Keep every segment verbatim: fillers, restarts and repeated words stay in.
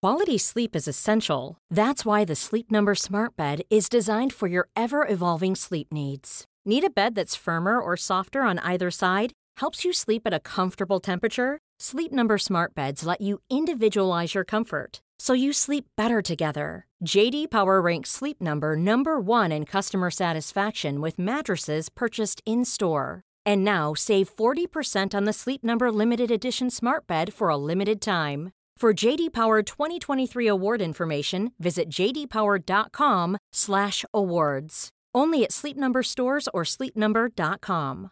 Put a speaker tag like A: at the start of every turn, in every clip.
A: Quality sleep is essential. That's why the Sleep Number Smart Bed is designed for your ever-evolving sleep needs. Need a bed that's firmer or softer on either side? Helps you sleep at a comfortable temperature? Sleep Number Smart Beds let you individualize your comfort, so you sleep better together. J D Power ranks Sleep Number number one in customer satisfaction with mattresses purchased in-store. And now, save forty percent on the Sleep Number Limited Edition Smart Bed for a limited time. For J D Power twenty twenty-three award information, visit jdpower.com slash awards. Only at Sleep Number stores or sleep number dot com.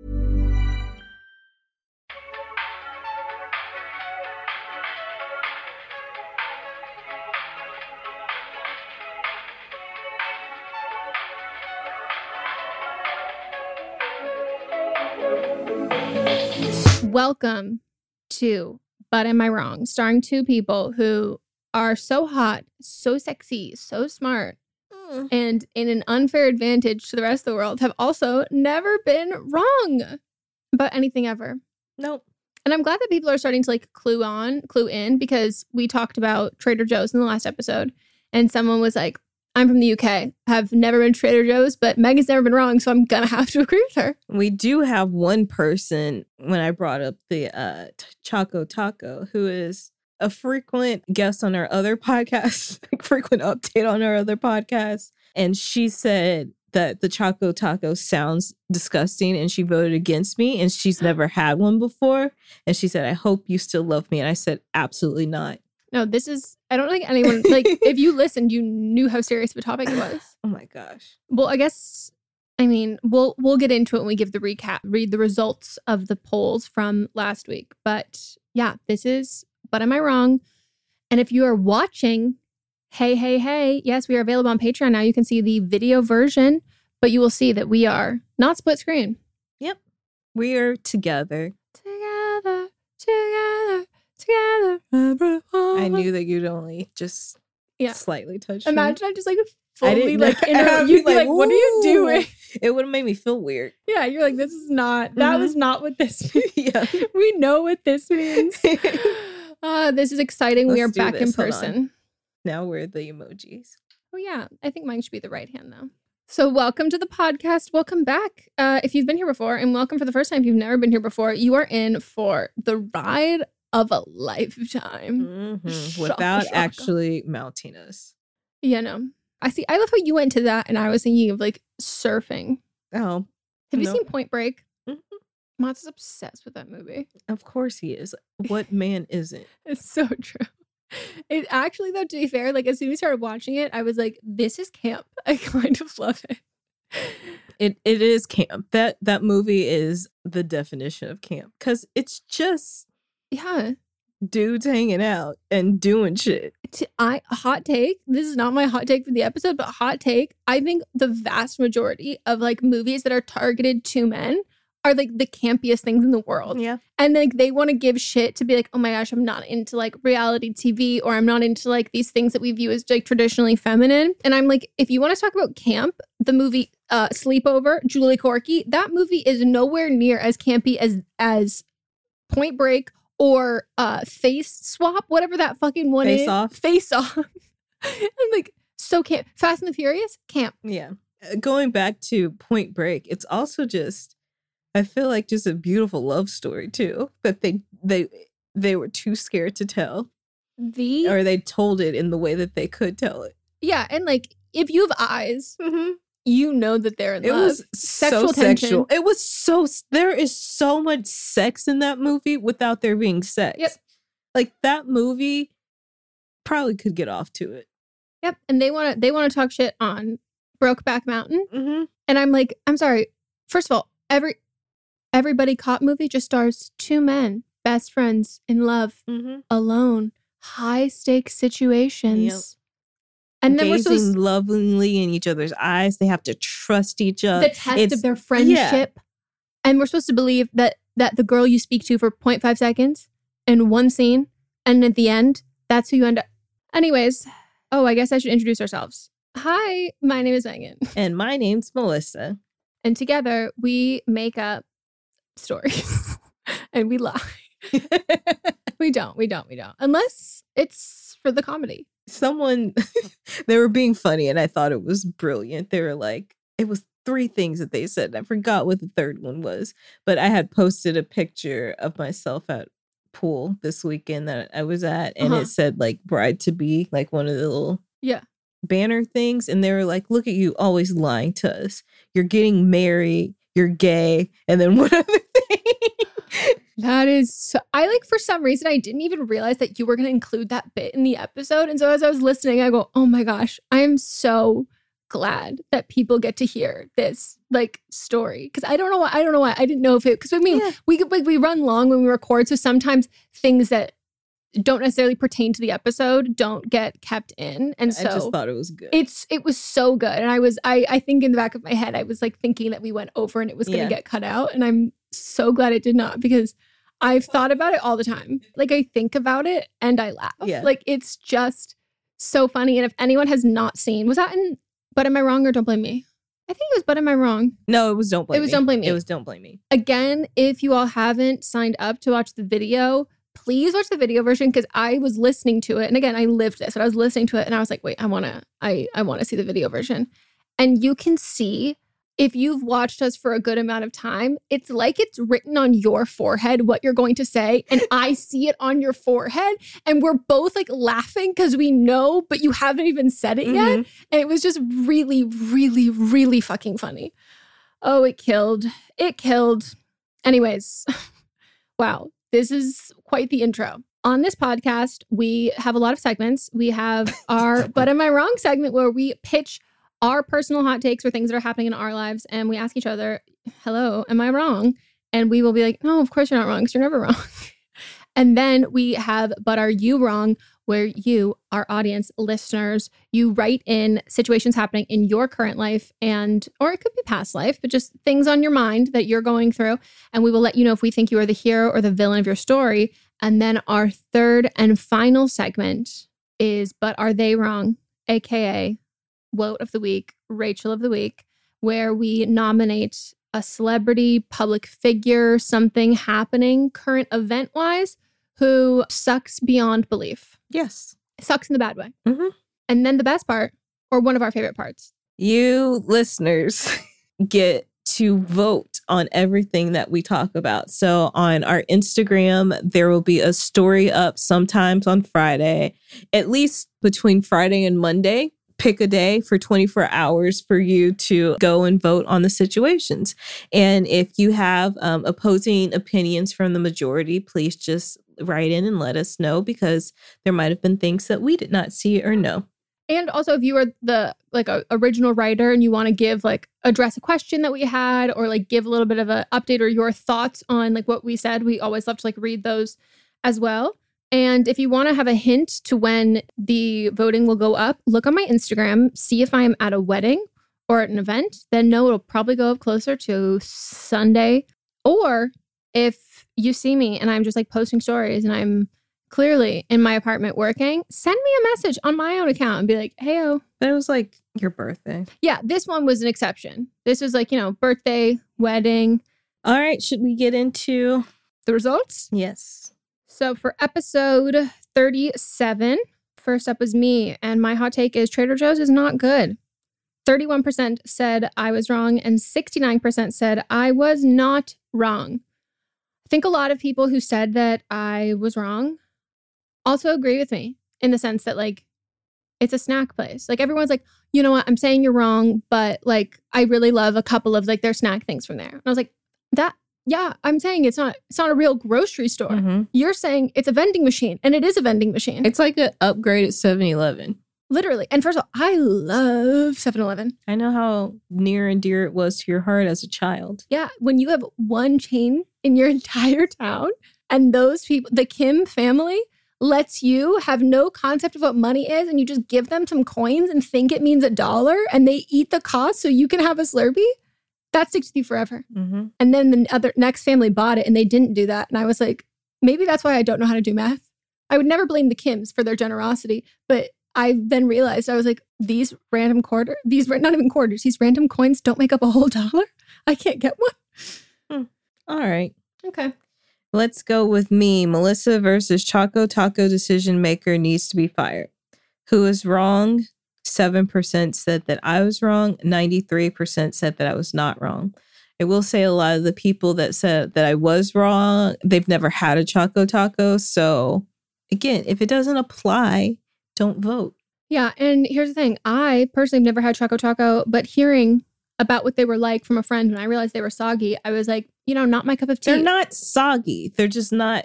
B: Welcome to But Am I Wrong? Starring two people who are so hot, so sexy, so smart, mm. and in an unfair advantage to the rest of the world have also never been wrong about anything ever.
C: Nope.
B: And I'm glad that people are starting to like clue on, clue in, because we talked about Trader Joe's in the last episode and someone was like, I'm from the U K, have never been to Trader Joe's, but Megan's never been wrong, so I'm going to have to agree with her.
C: We do have one person, when I brought up the uh, Choco Taco, who is a frequent guest on our other podcast, like frequent update on our other podcast. And she said that the Choco Taco sounds disgusting and she voted against me and she's never had one before. And she said, I hope you still love me. And I said, absolutely not.
B: No, this is, I don't think anyone, like, if you listened, you knew how serious of a topic it was.
C: Oh my gosh.
B: Well, I guess, I mean, we'll we'll get into it when we give the recap, read the results of the polls from last week. But yeah, this is But Am I Wrong? And if you are watching, hey, hey, hey, yes, we are available on Patreon now. You can see the video version, but you will see that we are not split screen.
C: Yep. We are together.
B: Together, together. Together.
C: I knew that you'd only just yeah. slightly touch me.
B: Imagine I just like fully like inter- you'd be like, like what are you doing?
C: It would have made me feel weird.
B: Yeah, you're like, this is not, that mm-hmm. was not what this means.
C: Yeah.
B: We know what this means. uh, this is exciting. Let's we are back this. in person.
C: Now we're the emojis.
B: Oh yeah, I think mine should be the right hand though. So welcome to the podcast. Welcome back. Uh, if you've been here before, and welcome for the first time if you've never been here before, you are in for the ride of a lifetime.
C: Mm-hmm. Without shaka, actually shaka. mounting us.
B: Yeah, no. I see. I love how you went to that and I was thinking of like surfing.
C: Oh.
B: Have you
C: no.
B: seen Point Break?
C: Mm-hmm.
B: Mats is obsessed with that movie.
C: Of course he is. What man isn't?
B: It's so true. It actually, though, to be fair, like as soon as we started watching it, I was like, this is camp. I kind of love it.
C: It it is camp. That that movie is the definition of camp. Because it's just
B: yeah,
C: dudes hanging out and doing shit.
B: I hot take. This is not my hot take for the episode, but hot take. I think the vast majority of like movies that are targeted to men are like the campiest things in the world.
C: Yeah.
B: And like they want to give shit to be like, oh my gosh, I'm not into like reality T V, or I'm not into like these things that we view as like traditionally feminine. And I'm like, if you want to talk about camp, the movie uh, Sleepover, Julie Corky, that movie is nowhere near as campy as as Point Break or uh, Face Swap, whatever that fucking one
C: face
B: is.
C: Off.
B: Face Off. I'm like, so camp. Fast and the Furious, camp.
C: Yeah. Going back to Point Break, it's also just, I feel like just a beautiful love story too, that they they they were too scared to tell.
B: The
C: or they told it in the way that they could tell it.
B: Yeah, and like if you have eyes,
C: mm-hmm.
B: you know that they're in
C: it
B: love.
C: It was
B: sexual
C: so
B: tension.
C: sexual. It was so there is so much sex in that movie without there being sex.
B: Yep.
C: Like that movie probably could get off to it.
B: Yep. And they want to they want to talk shit on Brokeback Mountain.
C: Mm-hmm.
B: And I'm like, I'm sorry. First of all, every Everybody Cop movie just stars two men, best friends, in love,
C: mm-hmm.
B: alone, high stakes situations.
C: Yep.
B: And then
C: Gazing
B: we're supposed
C: lovingly in each other's eyes. They have to trust each other.
B: The test it's, of their friendship. Yeah. And we're supposed to believe that that the girl you speak to for zero point five seconds in one scene, and at the end, that's who you end up. Anyways, oh, I guess I should introduce ourselves. Hi, my name is Megan.
C: And my name's Melissa.
B: And together we make up stories and we lie. we don't, we don't, we don't. Unless it's for the comedy.
C: Someone, they were being funny and I thought it was brilliant. They were like, it was three things that they said. I forgot what the third one was, but I had posted a picture of myself at pool this weekend that I was at, and
B: Uh-huh.
C: it said like bride to be, like one of the little
B: Yeah.
C: banner things. And they were like, look at you always lying to us. You're getting married. You're gay. And then one other thing.
B: That is, so, I like for some reason, I didn't even realize that you were going to include that bit in the episode. And so as I was listening, I go, oh my gosh, I am so glad that people get to hear this like story. Cause I don't know why, I don't know why. I didn't know if it, cause I mean,
C: Yeah.
B: we could like, we run long when we record. So sometimes things that don't necessarily pertain to the episode don't get kept in. And so
C: I just thought it was good.
B: it's, it was so good. And I was, I, I think in the back of my head, I was like thinking that we went over and it was going to
C: Yeah.
B: get cut out. And I'm so glad it did not, because I've thought about it all the time. Like I think about it and I laugh.
C: Yeah.
B: Like it's just so funny. And if anyone has not seen, was that in But Am I Wrong or Don't Blame Me? I think it was But Am I Wrong?
C: No, it was Don't Blame
B: It was
C: Me.
B: Don't Blame Me.
C: It was Don't Blame Me.
B: Again, if you all haven't signed up to watch the video, please watch the video version, because I was listening to it. And again, I lived this, but I was listening to it and I was like, wait, I want to, I, I want to see the video version. And you can see, if you've watched us for a good amount of time, it's like it's written on your forehead what you're going to say. And I see it on your forehead. And we're both like laughing because we know, but you haven't even said it yet.
C: Mhm.
B: And it was just really, really, really fucking funny. Oh, it killed. It killed. Anyways, wow. This is quite the intro. On this podcast, we have a lot of segments. We have our But Am I Wrong segment, where we pitch our personal hot takes or things that are happening in our lives. And we ask each other, hello, am I wrong? And we will be like, no, of course you're not wrong, because you're never wrong. And then we have But Are You Wrong, where you, our audience, listeners, you write in situations happening in your current life, and or it could be past life, but just things on your mind that you're going through. And we will let you know if we think you are the hero or the villain of your story. And then our third and final segment is But Are They Wrong? A K A Woat of the Week, Rachel of the Week, where we nominate a celebrity, public figure, something happening current event wise, who sucks beyond belief.
C: Yes.
B: Sucks in the bad way.
C: Mhm.
B: And then the best part, or one of our favorite parts.
C: You listeners get to vote on everything that we talk about. So on our Instagram, there will be a story up sometimes on Friday, at least between Friday and Monday. Pick a day for twenty-four hours for you to go and vote on the situations. And if you have um, opposing opinions from the majority, please just write in and let us know, because there might have been things that we did not see or know.
B: And also, if you are the like a original writer and you want to give like address a question that we had, or like give a little bit of an update or your thoughts on like what we said, we always love to like read those as well. And if you want to have a hint to when the voting will go up, look on my Instagram, see if I am at a wedding or at an event. Then no, it'll probably go up closer to Sunday. Or if you see me and I'm just like posting stories and I'm clearly in my apartment working, send me a message on my own account and be like, hey-o.
C: But it was like your birthday.
B: Yeah, this one was an exception. This was like, you know, birthday, wedding.
C: All right. Should we get into
B: The results?
C: Yes.
B: So for episode thirty-seven, first up was me. And my hot take is Trader Joe's is not good. thirty-one percent said I was wrong and sixty-nine percent said I was not wrong. I think a lot of people who said that I was wrong also agree with me in the sense that like, it's a snack place. Like everyone's like, you know what? I'm saying you're wrong, but like, I really love a couple of like their snack things from there. And I was like, that, yeah, I'm saying it's not, it's not a real grocery store.
C: Mm-hmm.
B: You're saying it's a vending machine, and it is a vending machine.
C: It's like an upgraded seven eleven.
B: Literally. And first of all, I love seven eleven.
C: I know how near and dear it was to your heart as a child.
B: Yeah. When you have one chain in your entire town, and those people, the Kim family, lets you have no concept of what money is, and you just give them some coins and think it means a dollar, and they eat the cost so you can have a Slurpee, that sticks with you forever.
C: Mm-hmm.
B: And then the other next family bought it and they didn't do that. And I was like, maybe that's why I don't know how to do math. I would never blame the Kims for their generosity, but I then realized, I was like, these random quarter, these not even quarters, these random coins don't make up a whole dollar. I can't get one.
C: Hmm. All right.
B: Okay.
C: Let's go with me. Melissa versus Choco Taco decision maker needs to be fired. Who is wrong? seven percent said that I was wrong. ninety-three percent said that I was not wrong. I will say a lot of the people that said that I was wrong, they've never had a Choco Taco. So again, if it doesn't apply, don't vote.
B: Yeah. And here's the thing. I personally have never had Choco Taco, but hearing about what they were like from a friend when I realized they were soggy, I was like, you know, not my cup of tea.
C: They're not soggy. They're just not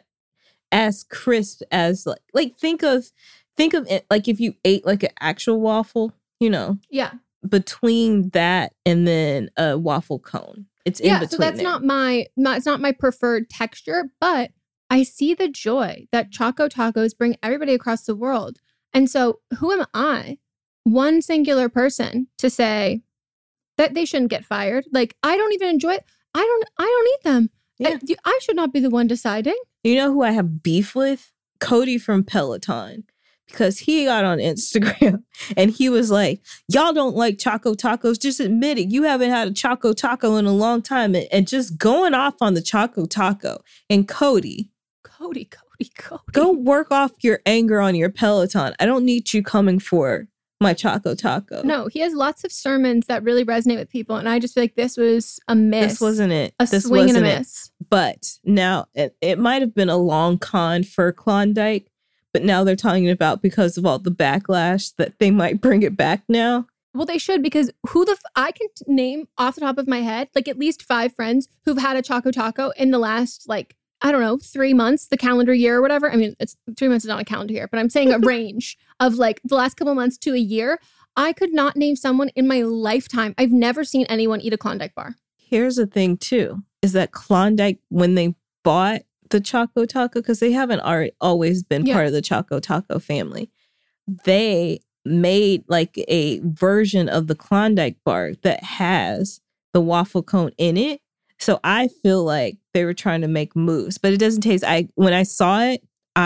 C: as crisp as like, like think of, think of it like if you ate like an actual waffle, you know.
B: Yeah.
C: Between that and then a waffle cone. It's in
B: yeah,
C: between.
B: So that's
C: there.
B: not my, my, it's not my preferred texture, but I see the joy that Choco Tacos bring everybody across the world. And so who am I, one singular person, to say that they shouldn't get fired? Like, I don't even enjoy it. I don't, I don't eat them.
C: Yeah.
B: I, I should not be the one deciding.
C: You know who I have beef with? Cody from Peloton. Because he got on Instagram and he was like, y'all don't like Choco Tacos. Just admit it. You haven't had a Choco Taco in a long time. And, and just going off on the Choco Taco. And Cody.
B: Cody, Cody, Cody.
C: Go work off your anger on your Peloton. I don't need you coming for my Choco Taco.
B: No, he has lots of sermons that really resonate with people. And I just feel like this was a miss.
C: This wasn't it.
B: A
C: this
B: swing
C: wasn't
B: and a miss.
C: It. But now it, it might have been a long con for Klondike. But now they're talking about because of all the backlash that they might bring it back now.
B: Well, they should, because who the f- I can t- name off the top of my head, like at least five friends who've had a Choco Taco in the last, like, I don't know, three months, the calendar year or whatever. I mean, it's three months is not a calendar year, but I'm saying a range of like the last couple months to a year. I could not name someone in my lifetime. I've never seen anyone eat a Klondike bar.
C: Here's the thing, too, is that Klondike, when they bought the Choco Taco, because they haven't already, always been
B: yeah.
C: part of the Choco Taco family, they made like a version of the Klondike bar that has the waffle cone in it. So I feel like they were trying to make moves, but it doesn't taste. I when I saw it,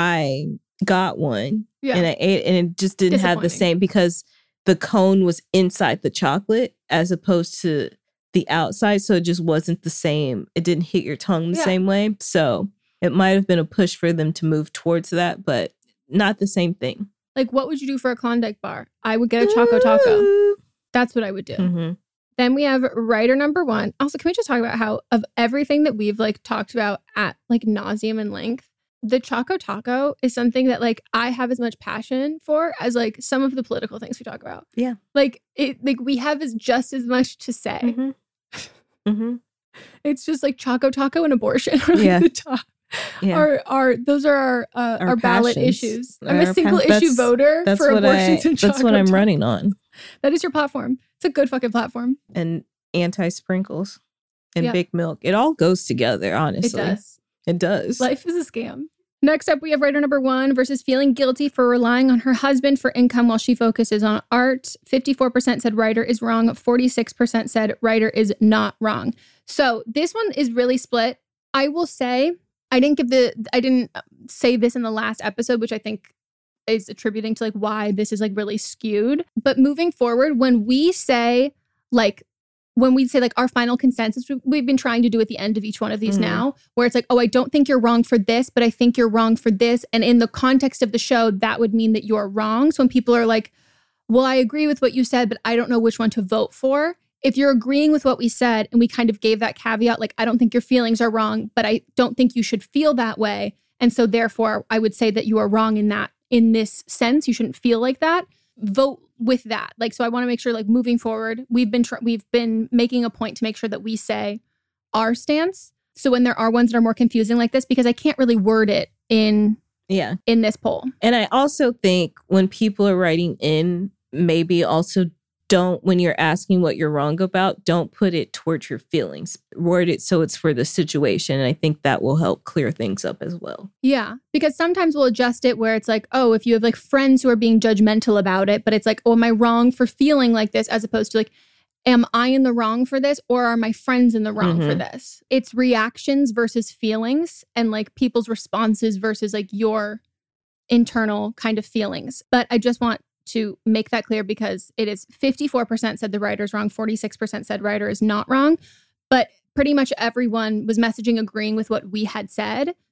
C: I got one
B: yeah.
C: and I ate it, and it just didn't have the same, because the cone was inside the chocolate as opposed to the outside. So it just wasn't the same. It didn't hit your tongue the
B: yeah.
C: same way. So it might have been a push for them to move towards that, but not the same thing.
B: Like, what would you do for a Klondike bar? I would get a Choco Taco. That's what I would do.
C: Mm-hmm.
B: Then we have writer number one. Also, can we just talk about how of everything that we've like talked about at like nauseum and length, the Choco Taco is something that like I have as much passion for as like some of the political things we talk about.
C: Yeah.
B: Like it, like we have as just as much to say.
C: Mm-hmm. Mm-hmm.
B: It's just like Choco Taco and abortion are like
C: yeah.
B: the top.
C: Yeah.
B: Our, our, those are our, uh, our, our ballot
C: passions.
B: issues. I'm a
C: Our
B: single
C: pa-
B: issue
C: that's,
B: voter
C: that's
B: for
C: what
B: abortions
C: I,
B: and
C: That's
B: Choco
C: what I'm
B: Taco.
C: running on.
B: That is your platform. It's a good fucking platform.
C: And anti-sprinkles and
B: yeah.
C: big milk. It all goes together, honestly.
B: It does.
C: It does.
B: Life is a scam. Next up, we have writer number one versus feeling guilty for relying on her husband for income while she focuses on art. fifty-four percent said writer is wrong. forty-six percent said writer is not wrong. So this one is really split. I will say, I didn't give the, I didn't say this in the last episode, which I think is attributing to like why this is like really skewed. But moving forward, when we say like, when we say like our final consensus, we've been trying to do at the end of each one of these mm-hmm. now, where it's like, oh, I don't think you're wrong for this, but I think you're wrong for this. And in the context of the show, that would mean that you're wrong. So when people are like, well, I agree with what you said, but I don't know which one to vote for. If you're agreeing with what we said and we kind of gave that caveat, like, I don't think your feelings are wrong, but I don't think you should feel that way. And so therefore, I would say that you are wrong in that, in this sense. You shouldn't feel like that. Vote with that. Like, so I want to make sure, like, moving forward, we've been, tr- we've been making a point to make sure that we say our stance. So when there are ones that are more confusing like this, because I can't really word it in,
C: yeah,
B: in this poll.
C: And I also think when people are writing in, maybe also don't, when you're asking what you're wrong about, don't put it towards your feelings. Word it so it's for the situation. And I think that will help clear things up as well.
B: Yeah, because sometimes we'll adjust it where it's like, oh, if you have like friends who are being judgmental about it, but it's like, oh, am I wrong for feeling like this? As opposed to like, am I in the wrong for this, or are my friends in the wrong mm-hmm. for this? It's reactions versus feelings, and like people's responses versus like your internal kind of feelings. But I just want to make that clear, because it is fifty-four percent said the writer is wrong, forty-six percent said writer is not wrong. But pretty much everyone was messaging agreeing with what we had said.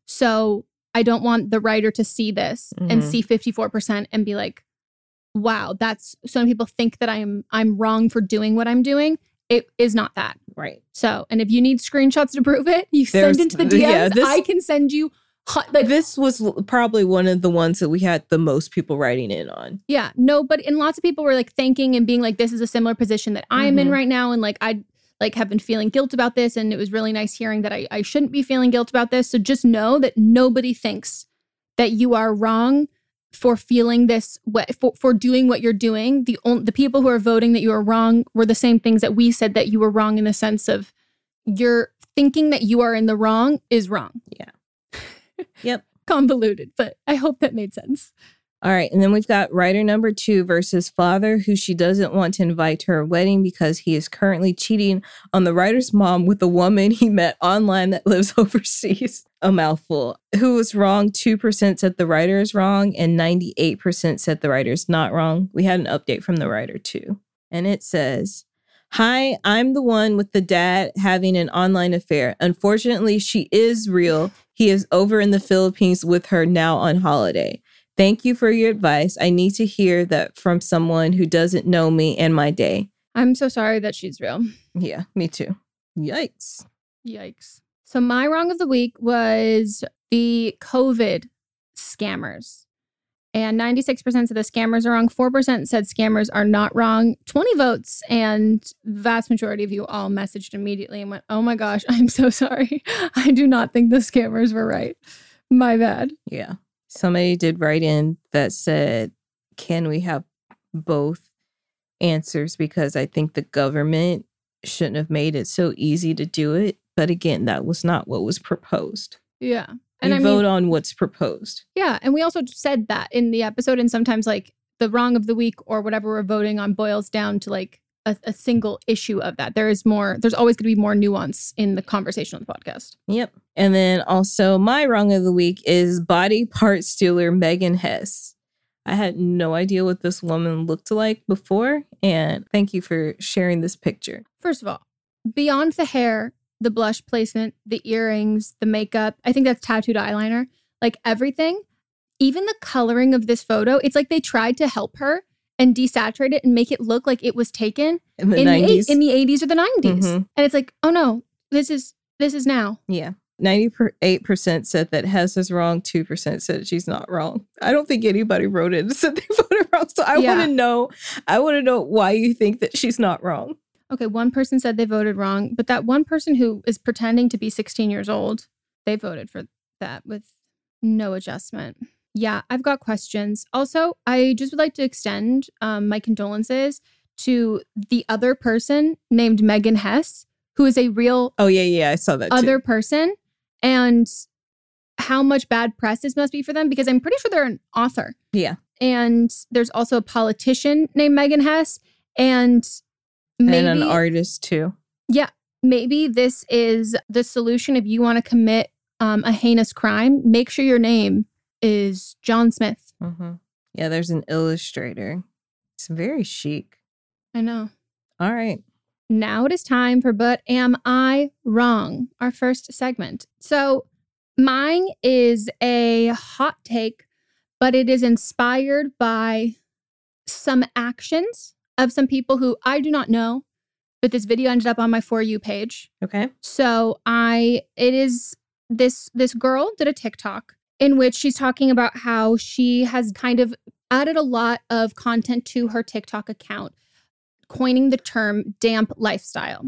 B: So I don't want the writer to see this
C: Mhm.
B: and see fifty-four percent and be like, wow, that's so many people think that I'm I'm wrong for doing what I'm doing. It is not that.
C: Right.
B: So, and if you need screenshots to prove it, you
C: There's-
B: send into the D Ms.
C: yeah, this-
B: I can send you hot, like,
C: This was l- probably one of the ones that we had the most people writing in on.
B: yeah, no, but and lots of people were like thanking and being like, this is a similar position that I'm in
C: Mhm.
B: right now. And like, I like have been feeling guilt about this. And it was really nice hearing that I, I shouldn't be feeling guilt about this. So just know that nobody thinks that you are wrong for feeling this way, for, for doing what you're doing. The only, the people who are voting that you are wrong were the same things that we said that you were wrong, in the sense of you're thinking that you are in the wrong is wrong.
C: Yeah. Yep.
B: Convoluted, but I hope that made sense.
C: All right. And then we've got writer number two versus father, who she doesn't want to invite to her wedding because he is currently cheating on the writer's mom with a woman he met online that lives overseas. A mouthful. Who was wrong? two percent said the writer is wrong, and ninety-eight percent said the writer is not wrong. We had an update from the writer too. And it says, hi, I'm the one with the dad having an online affair. Unfortunately, she is real. He is over in the Philippines with her now on holiday. Thank you for your advice. I need to hear that from someone who doesn't know me and my day.
B: I'm so sorry that she's real.
C: Yeah, me too. Yikes.
B: Yikes. So my wrong of the week was the COVID scammers. And ninety-six percent said the scammers are wrong. four percent said scammers are not wrong. twenty votes. And vast majority of you all messaged immediately and went, oh my gosh, I'm so sorry. I do not think the scammers were right. My bad.
C: Yeah. Somebody did write in that said, can we have both answers? Because I think the government shouldn't have made it so easy to do it. But again, that was not what was proposed.
B: Yeah.
C: And
B: And
C: you
B: I
C: vote
B: mean,
C: on what's proposed.
B: yeah. And we also said that in the episode. And sometimes like the wrong of the week or whatever we're voting on boils down to like a, a single issue of that. There is more, there's always going to be more nuance in the conversation on the podcast.
C: Yep. And then also my wrong of the week is body part stealer Megan Hess. I had no idea what this woman looked like before. And thank you for sharing this picture.
B: First of all, beyond the hair, the blush placement, the earrings, the makeup, I think that's tattooed eyeliner, like everything, even the coloring of this photo, it's like they tried to help her and desaturate it and make it look like it was taken
C: In the
B: in
C: nineties.
B: the eight, in the eighties or the nineties.
C: Mhm.
B: And it's like, oh no, this is this is now.
C: Yeah. ninety-eight percent said that Hess is wrong. two percent said she's not wrong. I don't think anybody wrote it and said they voted wrong. So I
B: Yeah.
C: want to know, I want to know why you think that she's not wrong.
B: Okay, one person said they voted wrong, but that one person who is pretending to be sixteen years old, they voted for that with no adjustment. Yeah, I've got questions. Also, I just would like to extend um, my condolences to the other person named Megan Hess, who is a real
C: Oh, yeah, yeah. I saw that too.
B: other person, and how much bad press this must be for them, because I'm pretty sure they're an author.
C: Yeah.
B: And there's also a politician named Megan Hess, and maybe
C: And an artist too.
B: maybe this is the solution. If you want to commit um, a heinous crime, make sure your name is John Smith.
C: Mm-hmm. Yeah, there's an illustrator. It's very chic.
B: I know.
C: All right.
B: Now it is time for But Am I Wrong? Our first segment. So mine is a hot take, but it is inspired by some actions of some people who I do not know, but this video ended up on my For You page.
C: Okay.
B: So I, it is this, this girl did a TikTok in which she's talking about how she has kind of added a lot of content to her TikTok account, coining the term damp lifestyle.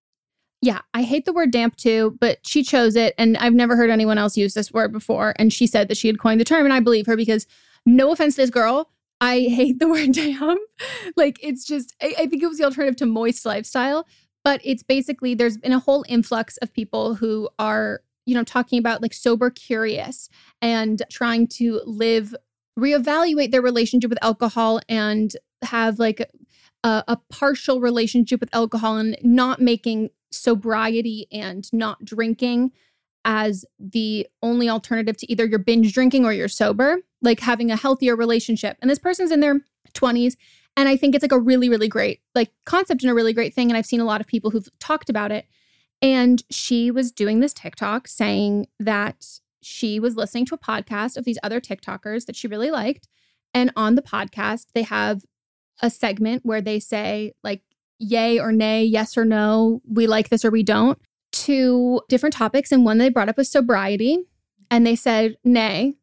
B: Yeah, I hate the word damp too, but she chose it and I've never heard anyone else use this word before. And she said that she had coined the term and I believe her because no offense to this girl, I hate the word damp. Like it's just, I, I think it was the alternative to moist lifestyle, but it's basically, there's been a whole influx of people who are, you know, talking about like sober curious and trying to live, reevaluate their relationship with alcohol and have like a, a partial relationship with alcohol and not making sobriety and not drinking as the only alternative to either you're binge drinking or you're sober, like having a healthier relationship. And this person's in their twenties. And I think it's like a really, really great like concept and a really great thing. And I've seen a lot of people who've talked about it. And she was doing this TikTok saying that she was listening to a podcast of these other TikTokers that she really liked. And on the podcast, they have a segment where they say like, yay or nay, yes or no, we like this or we don't, to different topics. And one they brought up was sobriety. And they said, nay,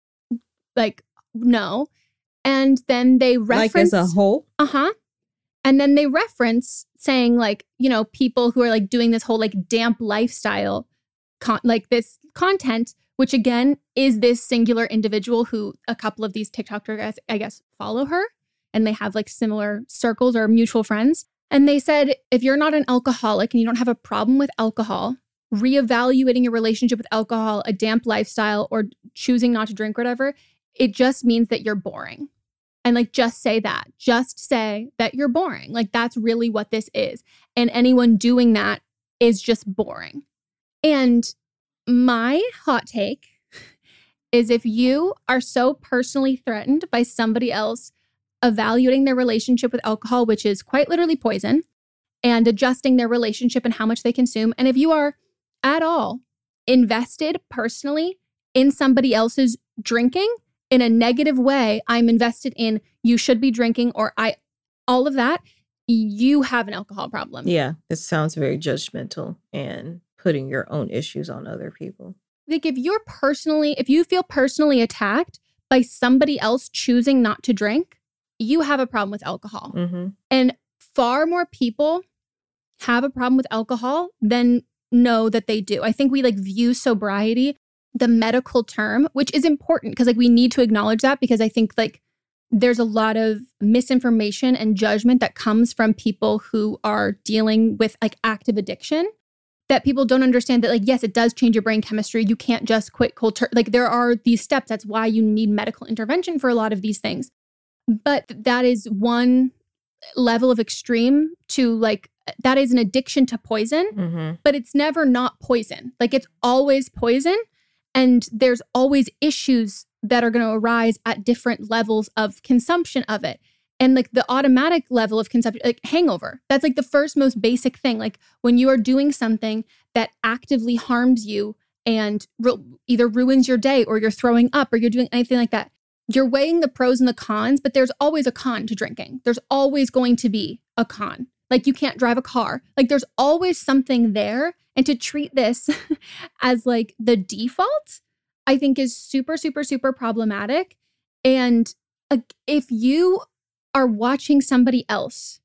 B: like, no. And then they reference...
C: Like as a whole?
B: Uh-huh. And then they reference saying like, you know, people who are like doing this whole like damp lifestyle, con- like this content, which again is this singular individual who a couple of these TikTokers, I guess, follow her. And they have like similar circles or mutual friends. And they said, if you're not an alcoholic and you don't have a problem with alcohol, reevaluating your relationship with alcohol, a damp lifestyle, or choosing not to drink, whatever, it just means that you're boring. And like, just say that. Just say that you're boring. Like, that's really what this is. And anyone doing that is just boring. And my hot take is if you are so personally threatened by somebody else evaluating their relationship with alcohol, which is quite literally poison, and adjusting their relationship and how much they consume, and if you are at all invested personally in somebody else's drinking, in a negative way, I'm invested in you should be drinking or I, all of that, you have an alcohol problem.
C: Yeah, it sounds very judgmental and putting your own issues on other people.
B: Like if you're personally, if you feel personally attacked by somebody else choosing not to drink, you have a problem with alcohol.
C: Mm-hmm.
B: And far more people have a problem with alcohol than know that they do. I think we like view sobriety, the medical term, which is important because like we need to acknowledge that because I think like there's a lot of misinformation and judgment that comes from people who are dealing with like active addiction that people don't understand that like, yes, it does change your brain chemistry. You can't just quit cold turkey. Like there are these steps. That's why you need medical intervention for a lot of these things. But that is one level of extreme to like, that is an addiction to poison,
C: mm-hmm.
B: but it's never not poison. Like it's always poison. And there's always issues that are going to arise at different levels of consumption of it. And like the automatic level of consumption, like hangover, that's like the first most basic thing. Like when you are doing something that actively harms you and ru- either ruins your day or you're throwing up or you're doing anything like that, you're weighing the pros and the cons, but there's always a con to drinking. There's always going to be a con. Like you can't drive a car. Like there's always something there. And to treat this as like the default, I think is super, super, super problematic. And uh, if you are watching somebody else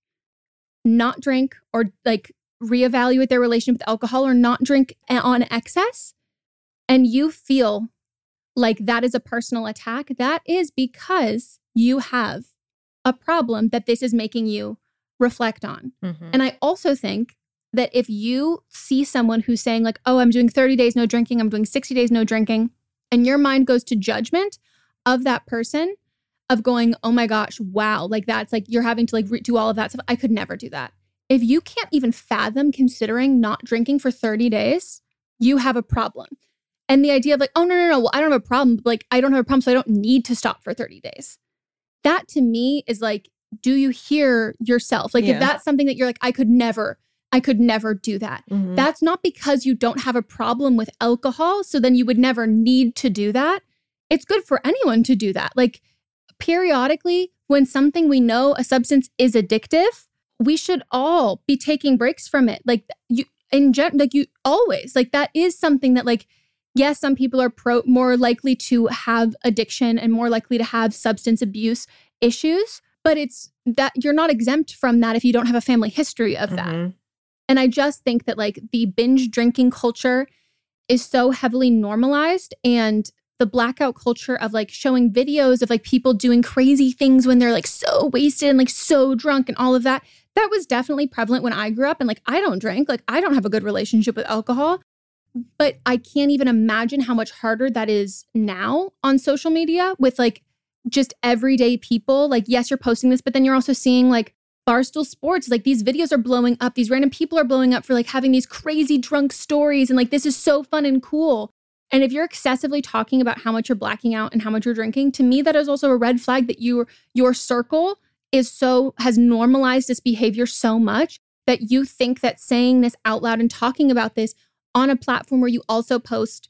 B: not drink or like reevaluate their relationship with alcohol or not drink on excess, and you feel like that is a personal attack, that is because you have a problem that this is making you reflect on.
C: Mm-hmm.
B: And I also think that if you see someone who's saying like, oh, I'm doing thirty days no drinking, I'm doing sixty days no drinking, and your mind goes to judgment of that person, of going, oh my gosh, wow, like that's like you're having to like re- do all of that stuff. I could never do that. If you can't even fathom considering not drinking for thirty days, you have a problem. And the idea of like, oh, no, no, no, well, I don't have a problem. But like, I don't have a problem, so I don't need to stop for thirty days. That to me is like, do you hear yourself? Like,
C: yeah.
B: if that's something that you're like, I could never, I could never do that.
C: Mm-hmm.
B: That's not because you don't have a problem with alcohol. So then you would never need to do that. It's good for anyone to do that. Like periodically, when something we know a substance is addictive, we should all be taking breaks from it. Like you, in gen- like you always, like that is something that like, yes, some people are pro- more likely to have addiction and more likely to have substance abuse issues, but it's that you're not exempt from that if you don't have a family history of that.
C: Mm-hmm.
B: And I just think that like the binge drinking culture is so heavily normalized, and the blackout culture of like showing videos of like people doing crazy things when they're like so wasted and like so drunk and all of that. That was definitely prevalent when I grew up, and like I don't drink, like I don't have a good relationship with alcohol. But I can't even imagine how much harder that is now on social media with like just everyday people. Like, yes, you're posting this, but then you're also seeing like Barstool Sports. Like these videos are blowing up. These random people are blowing up for like having these crazy drunk stories. And like, this is so fun and cool. And if you're excessively talking about how much you're blacking out and how much you're drinking, to me, that is also a red flag that you, your circle is so, has normalized this behavior so much that you think that saying this out loud and talking about this on a platform where you also post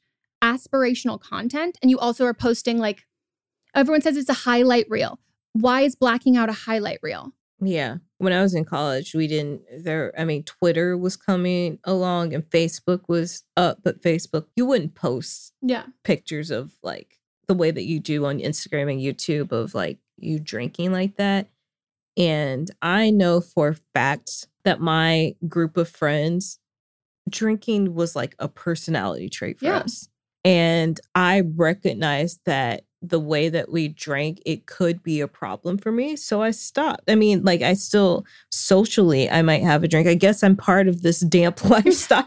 B: aspirational content and you also are posting like, everyone says it's a highlight reel. Why is blacking out a highlight reel?
C: Yeah. When I was in college, we didn't there. I mean, Twitter was coming along and Facebook was up, but Facebook, you wouldn't post
B: Yeah.
C: pictures of like the way that you do on Instagram and YouTube of like you drinking like that. And I know for a fact that my group of friends, drinking was like a personality trait for
B: Yeah.
C: us. And I recognized that the way that we drank, it could be a problem for me. So I stopped. I mean, like I still socially, I might have a drink. I guess I'm part of this damp lifestyle.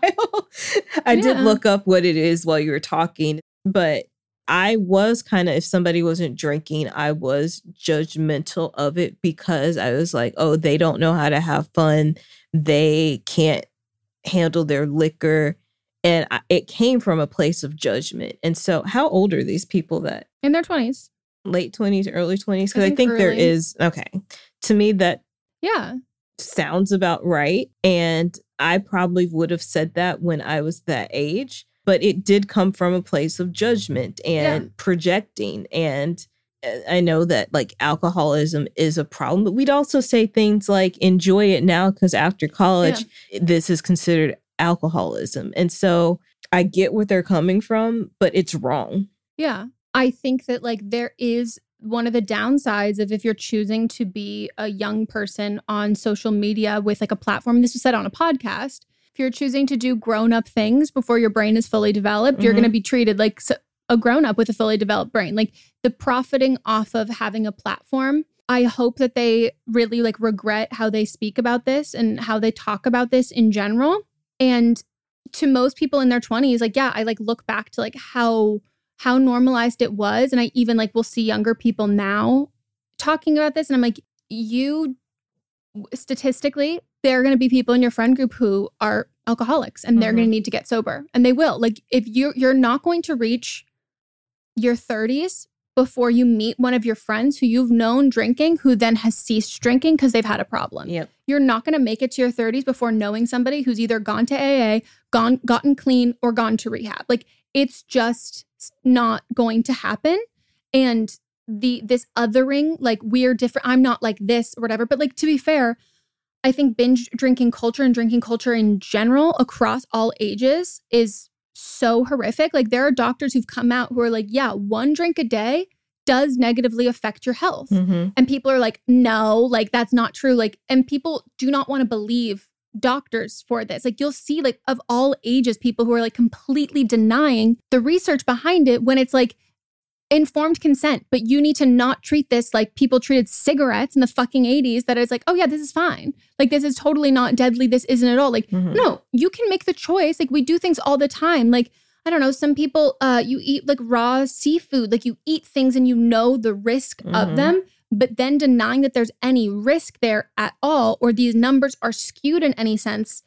C: I
B: Yeah.
C: did look up what it is while you were talking, but I was kind of, if somebody wasn't drinking, I was judgmental of it because I was like, oh, they don't know how to have fun. They can't handle their liquor. And I, it came from a place of judgment. And so how old are these people that
B: In their twenties.
C: late twenties, early twenties?
B: I
C: Because I
B: think
C: think, there
B: early.
C: is, okay. To me, that
B: Yeah.
C: sounds about right. And I probably would have said that when I was that age. But it did come from a place of judgment and
B: Yeah.
C: projecting. And uh, I know that like alcoholism is a problem, but we'd also say things like enjoy it now because after college, this is considered alcoholism. And so I get where they're coming from, but it's wrong.
B: Yeah. I think that like there is one of the downsides of if you're choosing to be a young person on social media with like a platform, this was said on a podcast, if you're choosing to do grown-up things before your brain is fully developed, you're
C: Mhm.
B: going to be treated like s- a grown-up with a fully developed brain. Like the profiting off of having a platform, I hope that they really like regret how they speak about this and how they talk about this in general. And to most people in their twenties, like, yeah, I like look back to like how how normalized it was. And I even like will see younger people now talking about this. And I'm like, you statistically, there are going to be people in your friend group who are alcoholics and they're
C: Mhm.
B: going to need to get sober. And they will. Like if you're you're not going to reach your thirties before you meet one of your friends who you've known drinking, who then has ceased drinking because they've had a problem.
C: Yep.
B: You're not going to make it to your thirties before knowing somebody who's either gone to A A, gone gotten clean, or gone to rehab. Like it's just not going to happen. And the this othering, like we're different. I'm not like this or whatever. But like to be fair, I think binge drinking culture and drinking culture in general across all ages is so horrific. Like there are doctors who've come out who are like, yeah, one drink a day does negatively affect your health.
C: Mhm.
B: And people are like, no, like that's not true. Like, and people do not want to believe doctors for this. Like you'll see like of all ages, people who are like completely denying the research behind it when it's like informed consent, but you need to not treat this like people treated cigarettes in the fucking eighties that it's like, oh yeah, this is fine. Like this is totally not deadly. This isn't at all. Like,
C: Mhm.
B: no, you can make the choice. Like we do things all the time. Like, I don't know, some people, uh, you eat like raw seafood, like you eat things and you know the risk
C: Mhm.
B: of them, but then denying that there's any risk there at all, or these numbers are skewed in any sense,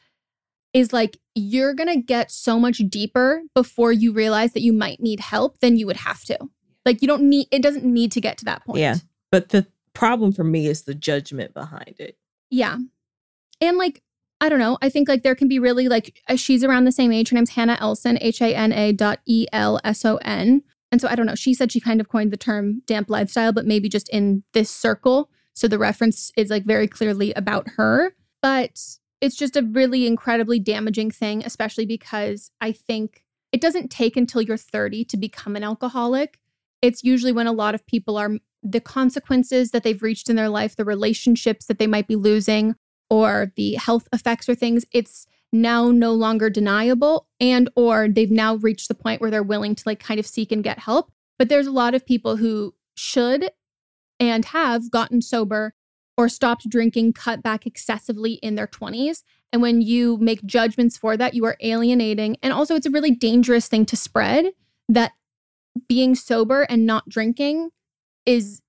B: is like, you're going to get so much deeper before you realize that you might need help than you would have to. Like you don't need, it doesn't need to get to that point.
C: Yeah. But the problem for me is the judgment behind it.
B: Yeah. And like, I don't know. I think like there can be really like, uh, she's around the same age. Her name's Hannah Elson, H A N A dot E L S O N. And so I don't know. She said she kind of coined the term damp lifestyle, but maybe just in this circle. So the reference is like very clearly about her. But it's just a really incredibly damaging thing, especially because I think it doesn't take until you're thirty to become an alcoholic. It's usually when a lot of people are, the consequences that they've reached in their life, the relationships that they might be losing, or the health effects or things, it's now no longer deniable, and or they've now reached the point where they're willing to like kind of seek and get help. But there's a lot of people who should and have gotten sober or stopped drinking, cut back excessively in their twenties. And when you make judgments for that, you are alienating. And also it's a really dangerous thing to spread, that being sober and not drinking is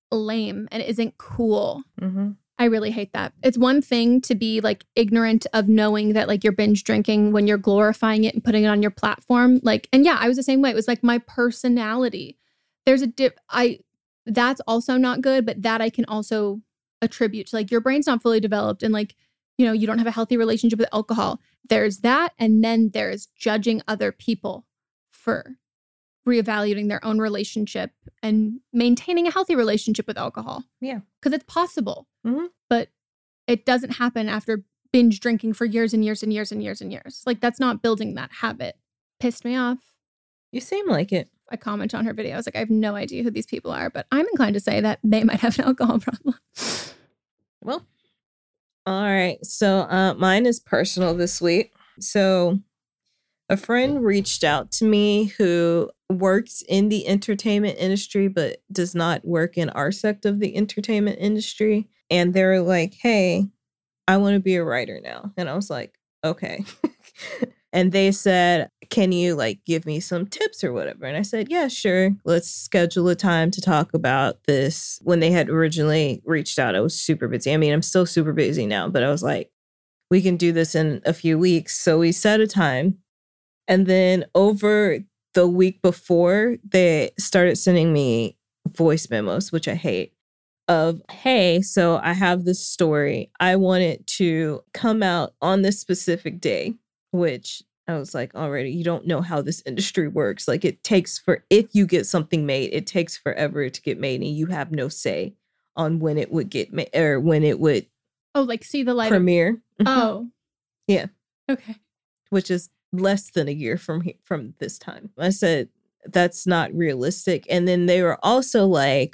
B: lame and isn't cool.
C: Mm-hmm.
B: I really hate that. It's one thing to be like ignorant of knowing that like you're binge drinking when you're glorifying it and putting it on your platform. Like, and yeah, I was the same way. It was like my personality. There's a dip. I, that's also not good, but that I can also attribute to like your brain's not fully developed and like, you know, you don't have a healthy relationship with alcohol. There's that. And then there's judging other people for reevaluating their own relationship and maintaining a healthy relationship with alcohol.
C: Yeah.
B: Because it's possible.
C: Mm-hmm.
B: But it doesn't happen after binge drinking for years and years and years and years and years. Like, that's not building that habit. Pissed me off.
C: You seem like it.
B: I comment on her videos. Like, I have no idea who these people are, but I'm inclined to say that they might have an alcohol problem.
C: Well, all right. So uh, mine is personal this week. So a friend reached out to me who works in the entertainment industry, but does not work in our sect of the entertainment industry. And they're like, hey, I want to be a writer now. And I was like, okay. And they said, can you like give me some tips or whatever? And I said, yeah, sure. Let's schedule a time to talk about this. When they had originally reached out, I was super busy. I mean, I'm still super busy now, but I was like, we can do this in a few weeks. So we set a time. And then over the week before, they started sending me voice memos, which I hate, of, hey, so I have this story. I want it to come out on this specific day, which I was like, already, you don't know how this industry works. Like, it takes for, if you get something made, it takes forever to get made, and you have no say on when it would get made or when it would
B: Oh, like see the light
C: premiere.
B: Of- oh.
C: Yeah.
B: Okay.
C: Which is less than a year from he- from this time. I said, that's not realistic. And then they were also like,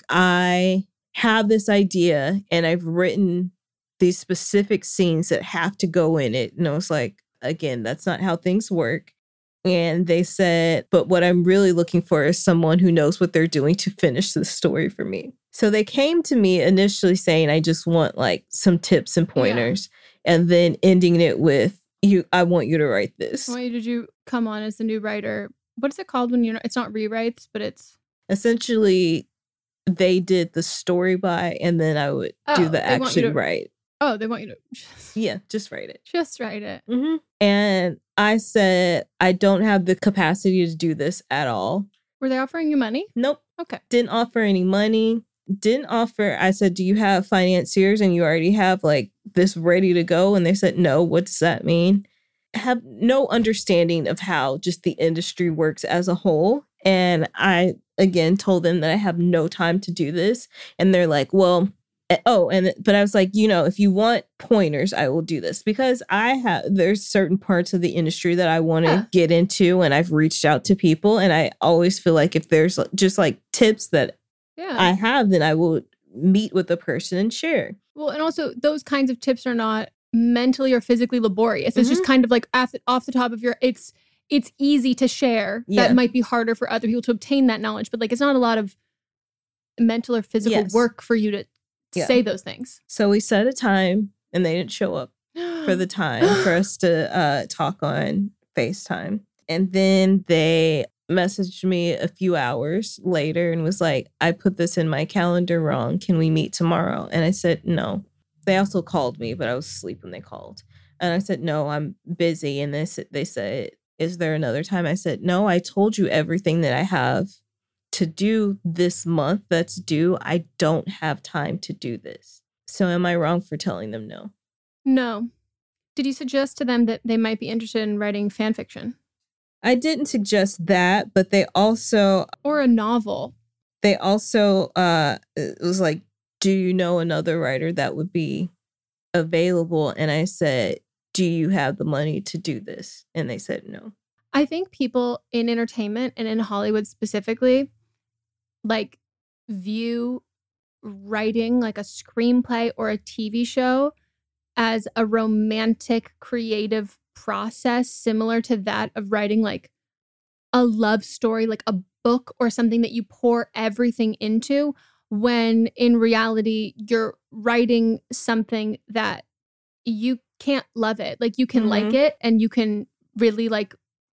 C: I have this idea and I've written these specific scenes that have to go in it. And I was like, again, that's not how things work. And they said, but what I'm really looking for is someone who knows what they're doing to finish the story for me. So they came to me initially saying, I just want like some tips and pointers, yeah. And then ending it with, you, I want you to write this.
B: Why did you come on as the new writer? What is it called when you're not, it's not rewrites, but it's
C: essentially they did the story by, and then I would
B: oh,
C: do the action
B: to,
C: right.
B: Oh, they want you to
C: just, yeah, just write it.
B: Just write it.
C: Mm-hmm. And I said, I don't have the capacity to do this at all.
B: Were they offering you money?
C: Nope.
B: Okay.
C: Didn't offer any money. Didn't offer. I said, do you have financiers and you already have like this ready to go? And they said, no. What does that mean? Have no understanding of how just the industry works as a whole. And I, again, told them that I have no time to do this. And they're like, well, oh, and but I was like, you know, if you want pointers, I will do this, because I have, there's certain parts of the industry that I want to yeah. get into, and I've reached out to people, and I always feel like if there's just like tips that yeah. I have, then I will meet with the person and share.
B: Well, and also those kinds of tips are not mentally or physically laborious. It's mm-hmm. just kind of like off the, off the top of your, it's it's easy to share. Yeah. That might be harder for other people to obtain that knowledge, but like it's not a lot of mental or physical yes. work for you to yeah. say those things.
C: So we set a time, and they didn't show up for the time for us to uh, talk on FaceTime. And then they messaged me a few hours later and was like, I put this in my calendar wrong. Can we meet tomorrow? And I said, no. They also called me, but I was asleep when they called. And I said, no, I'm busy. And they said, they said, is there another time? I said, no, I told you everything that I have to do this month that's due. I don't have time to do this. So am I wrong for telling them no?
B: No. Did you suggest to them that they might be interested in writing fan fiction?
C: I didn't suggest that, but they also...
B: Or a novel.
C: They also, uh, it was like, do you know another writer that would be available? And I said, do you have the money to do this? And they said no.
B: I think people in entertainment and in Hollywood specifically, like, view writing like a screenplay or a T V show as a romantic, creative process similar to that of writing like a love story, like a book or something that you pour everything into, when in reality, you're writing something that you can't love it. Like, you can mm-hmm. like it and you can really like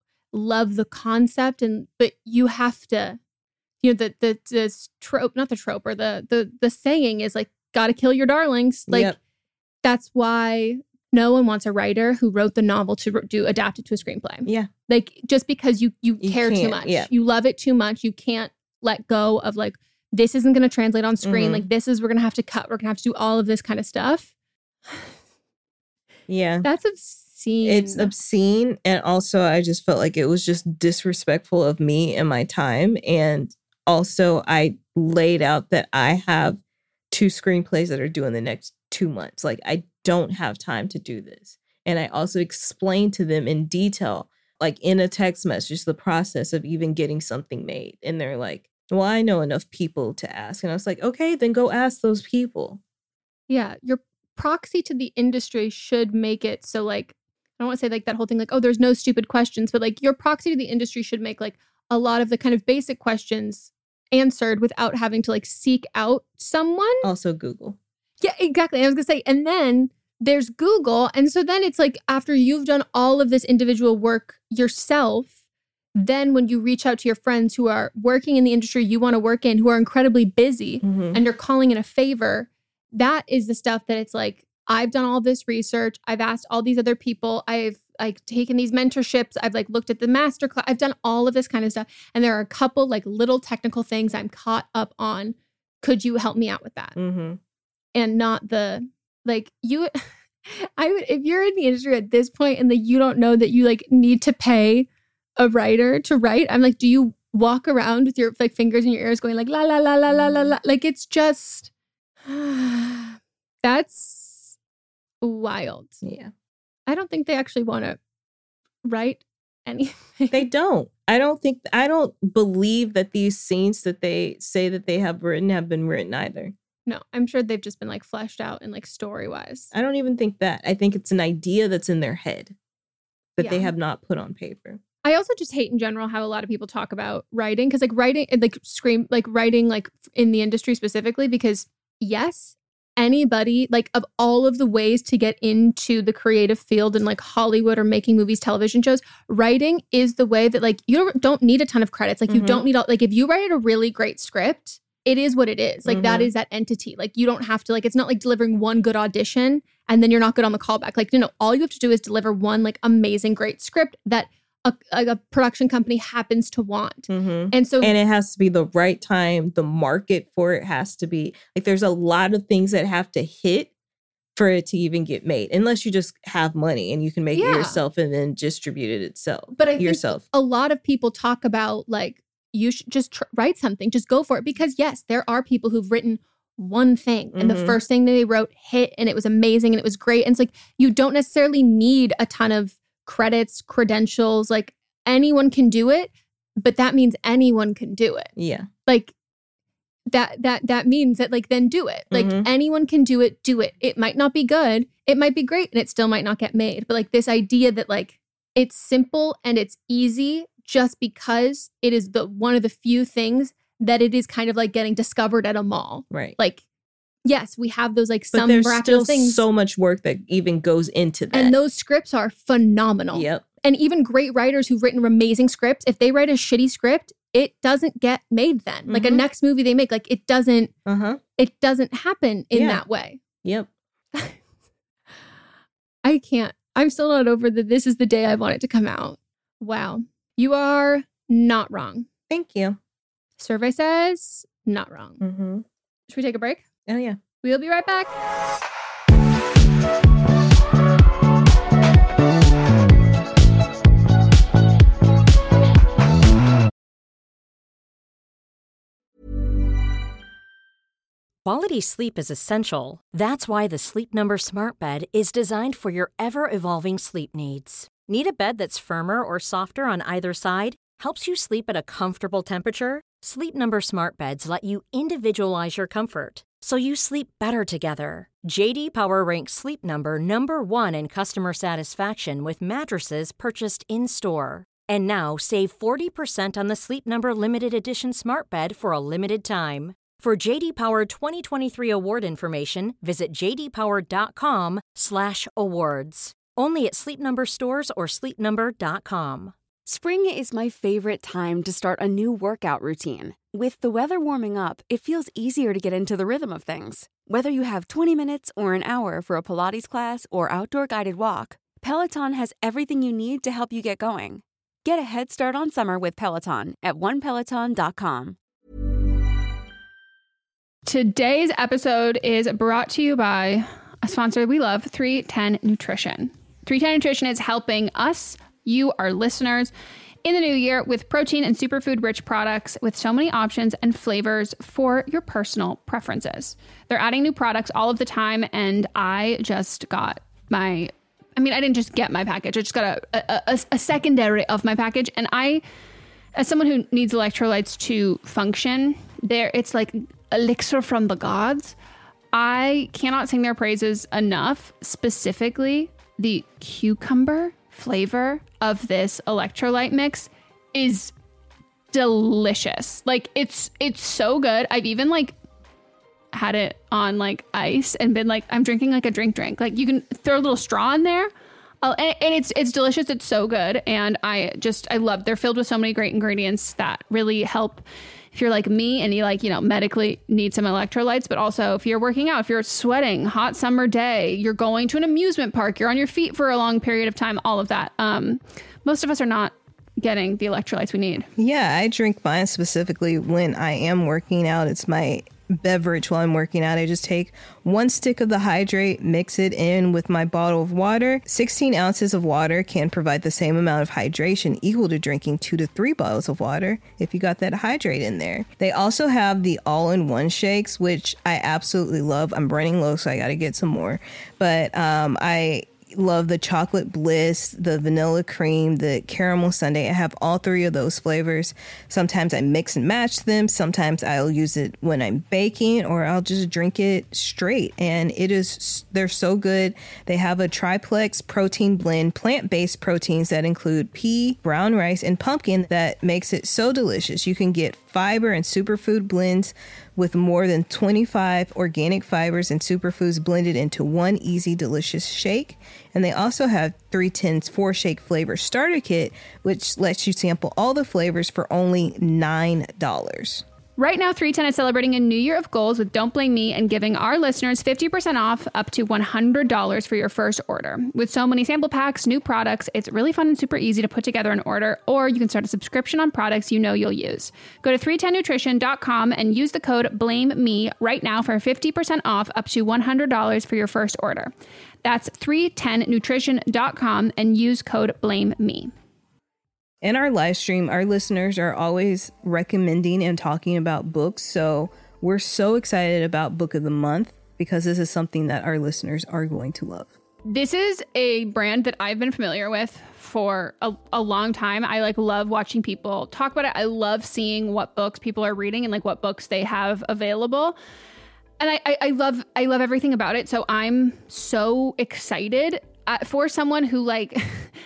B: love the concept, and but you have to, you know, the the the trope, not the trope, or the the the saying is like, gotta kill your darlings. Like, yep. That's why no one wants a writer who wrote the novel to do adapt it to a screenplay.
C: Yeah.
B: Like, just because you you, you care too much.
C: Yeah.
B: You love it too much. You can't let go of like, this isn't going to translate on screen. Mm-hmm. Like, this is, we're going to have to cut. We're going to have to do all of this kind of stuff.
C: Yeah.
B: That's a obscene.
C: It's obscene. And also, I just felt like it was just disrespectful of me and my time. And also, I laid out that I have two screenplays that are due in the next two months. Like, I don't have time to do this. And I also explained to them in detail, like in a text message, the process of even getting something made. And they're like, well, I know enough people to ask. And I was like, okay, then go ask those people.
B: Yeah, your proxy to the industry should make it so, like, I don't want to say like that whole thing, like, oh, there's no stupid questions, but like your proxy to the industry should make like a lot of the kind of basic questions answered without having to like seek out someone.
C: Also Google.
B: Yeah, exactly. I was going to say, and then there's Google. And so then it's like after you've done all of this individual work yourself, then when you reach out to your friends who are working in the industry you want to work in, who are incredibly busy,
C: Mm-hmm.
B: and you're calling in a favor, that is the stuff that it's like, I've done all this research. I've asked all these other people. I've like taken these mentorships. I've like looked at the master class. I've done all of this kind of stuff. And there are a couple like little technical things I'm caught up on. Could you help me out with that?
C: Mm-hmm.
B: And not the, like you, I would, if you're in the industry at this point and that you don't know that you like need to pay a writer to write, I'm like, do you walk around with your like fingers in your ears going like, la, la, la, la, la, la, la. Like, it's just, that's wild.
C: Yeah.
B: I don't think they actually want to write anything.
C: They don't. I don't think, I don't believe that these scenes that they say that they have written have been written either.
B: No, I'm sure they've just been like fleshed out and like story wise.
C: I don't even think that. I think it's an idea that's in their head that
B: Yeah.
C: they have not put on paper.
B: I also just hate in general how a lot of people talk about writing, because like writing, like scream, like writing, like in the industry specifically, because yes, anybody, like of all of the ways to get into the creative field in like Hollywood or making movies, television shows, writing is the way that like you don't, don't need a ton of credits. Like you
C: Mhm.
B: don't need all, like if you write a really great script, it is what it is. Like that
C: Mhm.
B: is that entity. Like you don't have to, like, it's not like delivering one good audition and then you're not good on the callback. Like, no, no, all you have to do is deliver one like amazing, great script that a, a, a production company happens to want.
C: Mm-hmm.
B: And so,
C: And it has to be the right time. The market for it has to be, like, there's a lot of things that have to hit for it to even get made, unless you just have money and you can make
B: Yeah.
C: it yourself and then distribute it itself.
B: but I think
C: yourself.
B: a lot of people talk about like, you should just tr- write something, just go for it. Because yes, there are people who've written one thing and the
C: Mhm.
B: first thing that they wrote hit and it was amazing and it was great. And it's like, you don't necessarily need a ton of credits, credentials, like anyone can do it, but that means anyone can do it.
C: Yeah.
B: Like that, that, that means that like, then do it. Like
C: Mhm.
B: anyone can do it, do it. It might not be good. It might be great and it still might not get made. But like this idea that like, it's simple and it's easy just because it is the one of the few things that it is kind of like getting discovered at a mall.
C: Right.
B: Like, yes, we have those like
C: But
B: some
C: there's still
B: miraculous things.
C: so much work that even goes into that.
B: And those scripts are phenomenal.
C: Yep.
B: And even great writers who've written amazing scripts, if they write a shitty script, it doesn't get made then. Like a
C: Mhm.
B: next movie they make, like it doesn't,
C: Uh-huh.
B: it doesn't happen in
C: Yeah.
B: that way.
C: Yep.
B: I can't. I'm still not over that this is the day I want it to come out. Wow. You are not wrong.
C: Thank you.
B: Survey says not wrong.
C: Mm-hmm.
B: Should we take a break?
C: Oh, yeah.
B: We'll be right back.
A: Quality sleep is essential. That's why the Sleep Number Smart Bed is designed for your ever-evolving sleep needs. Need a bed that's firmer or softer on either side? Helps you sleep at a comfortable temperature? Sleep Number Smart Beds let you individualize your comfort, so you sleep better together. J D Power ranks Sleep Number number one in customer satisfaction with mattresses purchased in-store. And now save forty percent on the Sleep Number Limited Edition Smart Bed for a limited time. For J D Power twenty twenty-three award information, visit jdpower.com slash awards. Only at Sleep Number stores or sleep number dot com.
D: Spring is my favorite time to start a new workout routine. With the weather warming up, it feels easier to get into the rhythm of things. Whether you have twenty minutes or an hour for a Pilates class or outdoor guided walk, Peloton has everything you need to help you get going. Get a head start on summer with Peloton at one peloton dot com.
B: Today's episode is brought to you by a sponsor we love, three ten Nutrition.
E: three ten Nutrition is helping us, you, our listeners, in the new year with protein and superfood-rich products with so many options and flavors for your personal preferences. They're adding new products all of the time, and I just got my... I mean, I didn't just get my package. I just got a, a, a secondary of my package. And I, as someone who needs electrolytes to function, there it's like elixir from the gods. I cannot sing their praises enough. Specifically, the cucumber flavor of this electrolyte mix is delicious. Like, it's it's so good. I've even like had it on like ice and been like, I'm drinking like a drink drink. Like, you can throw a little straw in there. Uh, and, and it's it's delicious. It's so good. And I just, I love, they're filled with so many great ingredients that really help if you're like me and you like, you know, medically need some electrolytes, but also if you're working out, if you're sweating, hot summer day, you're going to an amusement park, you're on your feet for a long period of time, all of that. Um, most of us are not getting the electrolytes we need.
C: Yeah, I drink mine specifically when I am working out. It's my beverage while I'm working out. I just take one stick of the hydrate, mix it in with my bottle of water. sixteen ounces of water can provide the same amount of hydration equal to drinking two to three bottles of water if you got that hydrate in there. They also have the all-in-one shakes, which I absolutely love. I'm running low, so I got to get some more. But um, I love the chocolate bliss, the vanilla cream, the caramel sundae. I have all three of those flavors. Sometimes I mix and match them. Sometimes I'll use it when I'm baking, or I'll just drink it straight. And it is, they're so good. They have a triplex protein blend, plant-based proteins that include pea, brown rice, and pumpkin that makes it so delicious. You can get fiber and superfood blends with more than twenty-five organic fibers and superfoods blended into one easy, delicious shake. And they also have three ten's four shake flavor starter kit, which lets you sample all the flavors for only nine dollars.
E: Right now, three ten is celebrating a new year of goals with Don't Blame Me and giving our listeners fifty percent off up to one hundred dollars for your first order. With so many sample packs, new products, it's really fun and super easy to put together an order, or you can start a subscription on products you know you'll use. Go to three ten nutrition dot com and use the code BLAMEME right now for fifty percent off up to one hundred dollars for your first order. That's three ten nutrition dot com and use code BLAMEME.
C: In our live stream, our listeners are always recommending and talking about books. So we're so excited about Book of the Month because this is something that our listeners are going to love.
E: This is a brand that I've been familiar with for a, a long time. I like love watching people talk about it. I love seeing what books people are reading and like what books they have available. And I, I, I love I love everything about it. So I'm so excited uh, for someone who like...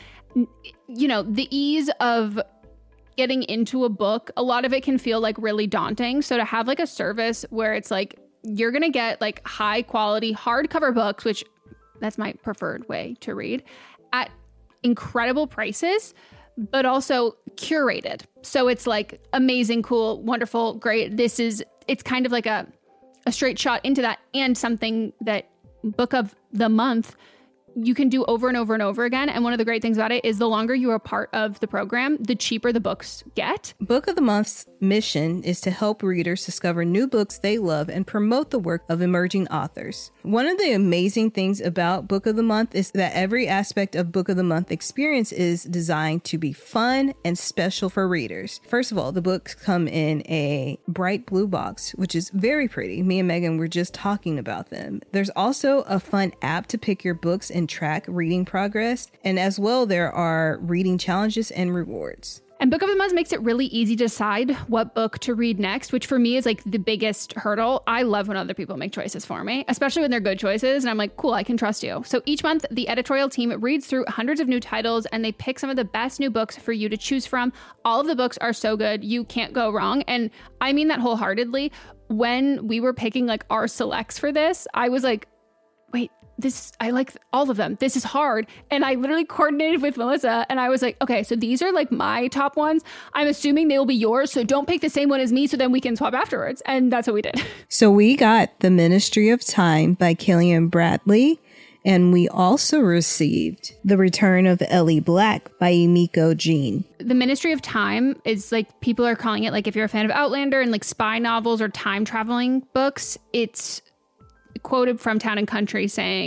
E: you know, the ease of getting into a book, a lot of it can feel like really daunting. So to have like a service where it's like, you're going to get like high quality hardcover books, which that's my preferred way to read, at incredible prices, but also curated. So it's like amazing, cool, wonderful, great. This is, it's kind of like a, a straight shot into that, and something that Book of the Month you can do over and over and over again. And one of the great things about it is the longer you are a part of the program, the cheaper the books get.
C: Book of the Month's mission is to help readers discover new books they love and promote the work of emerging authors. One of the amazing things about Book of the Month is that every aspect of Book of the Month experience is designed to be fun and special for readers. First of all, the books come in a bright blue box, which is very pretty. Me and Megan were just talking about them. There's also a fun app to pick your books and track reading progress. And as well, there are reading challenges and rewards.
E: And Book of the Month makes it really easy to decide what book to read next, which for me is like the biggest hurdle. I love when other people make choices for me, especially when they're good choices. And I'm like, cool, I can trust you. So each month, the editorial team reads through hundreds of new titles and they pick some of the best new books for you to choose from. All of the books are so good. You can't go wrong. And I mean that wholeheartedly. When we were picking like our selects for this, I was like, wait, this, I like all of them. This is hard. And I literally coordinated with Melissa and I was like, okay, so these are like my top ones. I'm assuming they will be yours. So don't pick the same one as me so then we can swap afterwards. And that's what we did.
C: So we got The Ministry of Time by Killian Bradley. And we also received The Return of Ellie Black by Emiko Jean.
E: The Ministry of Time is like, people are calling it, like if you're a fan of Outlander and like spy novels or time traveling books, it's quoted from Town and Country saying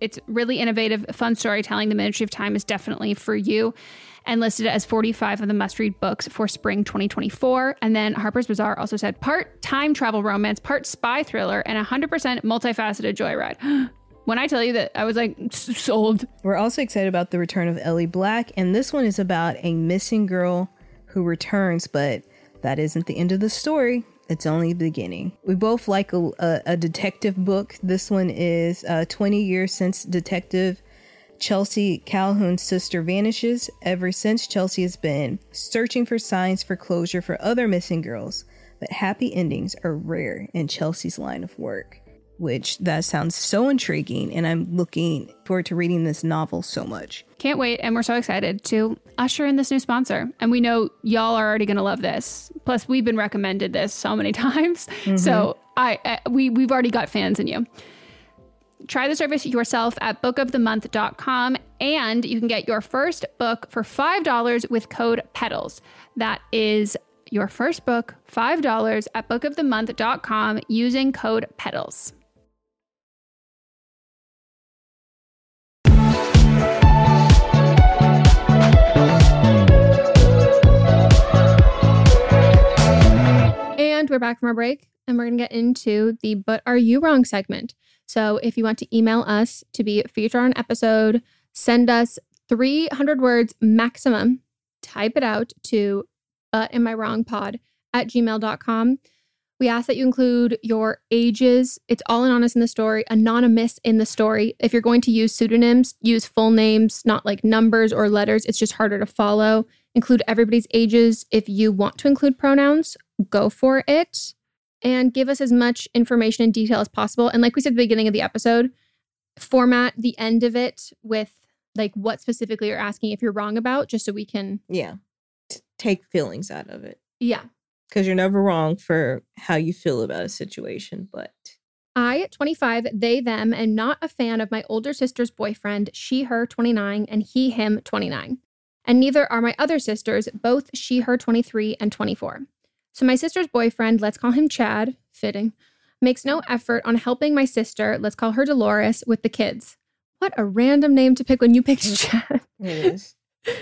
E: it's really innovative, fun storytelling. The Ministry of Time is definitely for you, and listed as forty-five of the must-read books for spring twenty twenty-four. And then Harper's Bazaar also said part time travel romance, part spy thriller, and one hundred percent multifaceted joyride. When I tell you that, I was like, sold.
C: We're also excited about the return of Ellie Black, and this one is about a missing girl who returns, but that isn't the end of the story. It's only the beginning. We both like a, a, a detective book. This one is uh, twenty years since Detective Chelsea Calhoun's sister vanishes. Ever since, Chelsea has been searching for signs for closure for other missing girls, but happy endings are rare in Chelsea's line of work, which that sounds so intriguing, and I'm looking forward to reading this novel so much.
E: Can't wait, and we're so excited to usher in this new sponsor. And we know y'all are already going to love this. Plus, we've been recommended this so many times. Mm-hmm. So I, I we, we've already got fans in you. Try the service yourself at book of the month dot com, and you can get your first book for five dollars with code PEDALS. That is your first book, five dollars at book of the month dot com using code PEDALS.
B: And we're back from our break, and we're going to get into the But Are You Wrong segment. So if you want to email us to be featured on an episode, send us three hundred words maximum, type it out to but am I wrong pod at gmail dot com. We ask that you include your ages. It's all anonymous in the story, anonymous in the story. If you're going to use pseudonyms, use full names, not like numbers or letters. It's just harder to follow. Include everybody's ages. If you want to include pronouns, go for it. And give us as much information and detail as possible. And like we said at the beginning of the episode, format the end of it with like what specifically you're asking if you're wrong about, just so we can...
C: Yeah. T- take feelings out of it.
B: Yeah.
C: Because you're never wrong for how you feel about a situation, but...
B: I, twenty-five, they, them, and not a fan of my older sister's boyfriend, she, her, twenty-nine, and he, him, twenty-nine. And neither are my other sisters, both she, her, twenty-three, and twenty-four. So my sister's boyfriend, let's call him Chad, fitting, makes no effort on helping my sister, let's call her Dolores, with the kids. What a random name to pick when you picked Chad.
C: It is.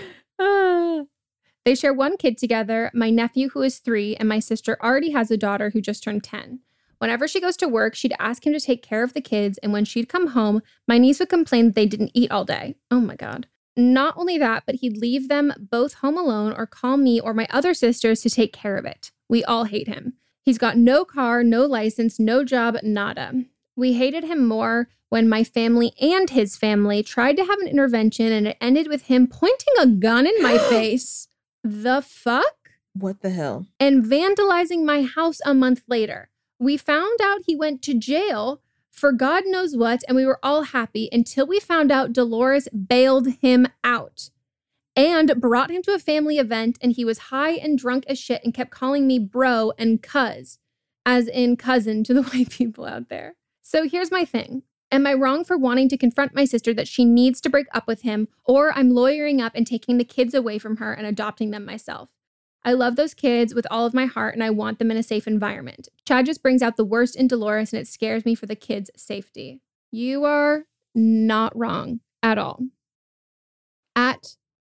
B: uh, they share one kid together, my nephew who is three, and my sister already has a daughter who just turned ten. Whenever she goes to work, she'd ask him to take care of the kids, and when she'd come home, my niece would complain that they didn't eat all day. Oh my God. Not only that, but he'd leave them both home alone or call me or my other sisters to take care of it. We all hate him. He's got no car, no license, no job, nada. We hated him more when my family and his family tried to have an intervention, and it ended with him pointing a gun in my face. The fuck?
C: What the hell?
B: And vandalizing my house a month later. We found out he went to jail for God knows what, and we were all happy until we found out Dolores bailed him out and brought him to a family event, and he was high and drunk as shit and kept calling me bro and cuz, as in cousin to the white people out there. So here's my thing. Am I wrong for wanting to confront my sister that she needs to break up with him, or I'm lawyering up and taking the kids away from her and adopting them myself? I love those kids with all of my heart, and I want them in a safe environment. Chad just brings out the worst in Dolores, and it scares me for the kids' safety. You are not wrong at all. At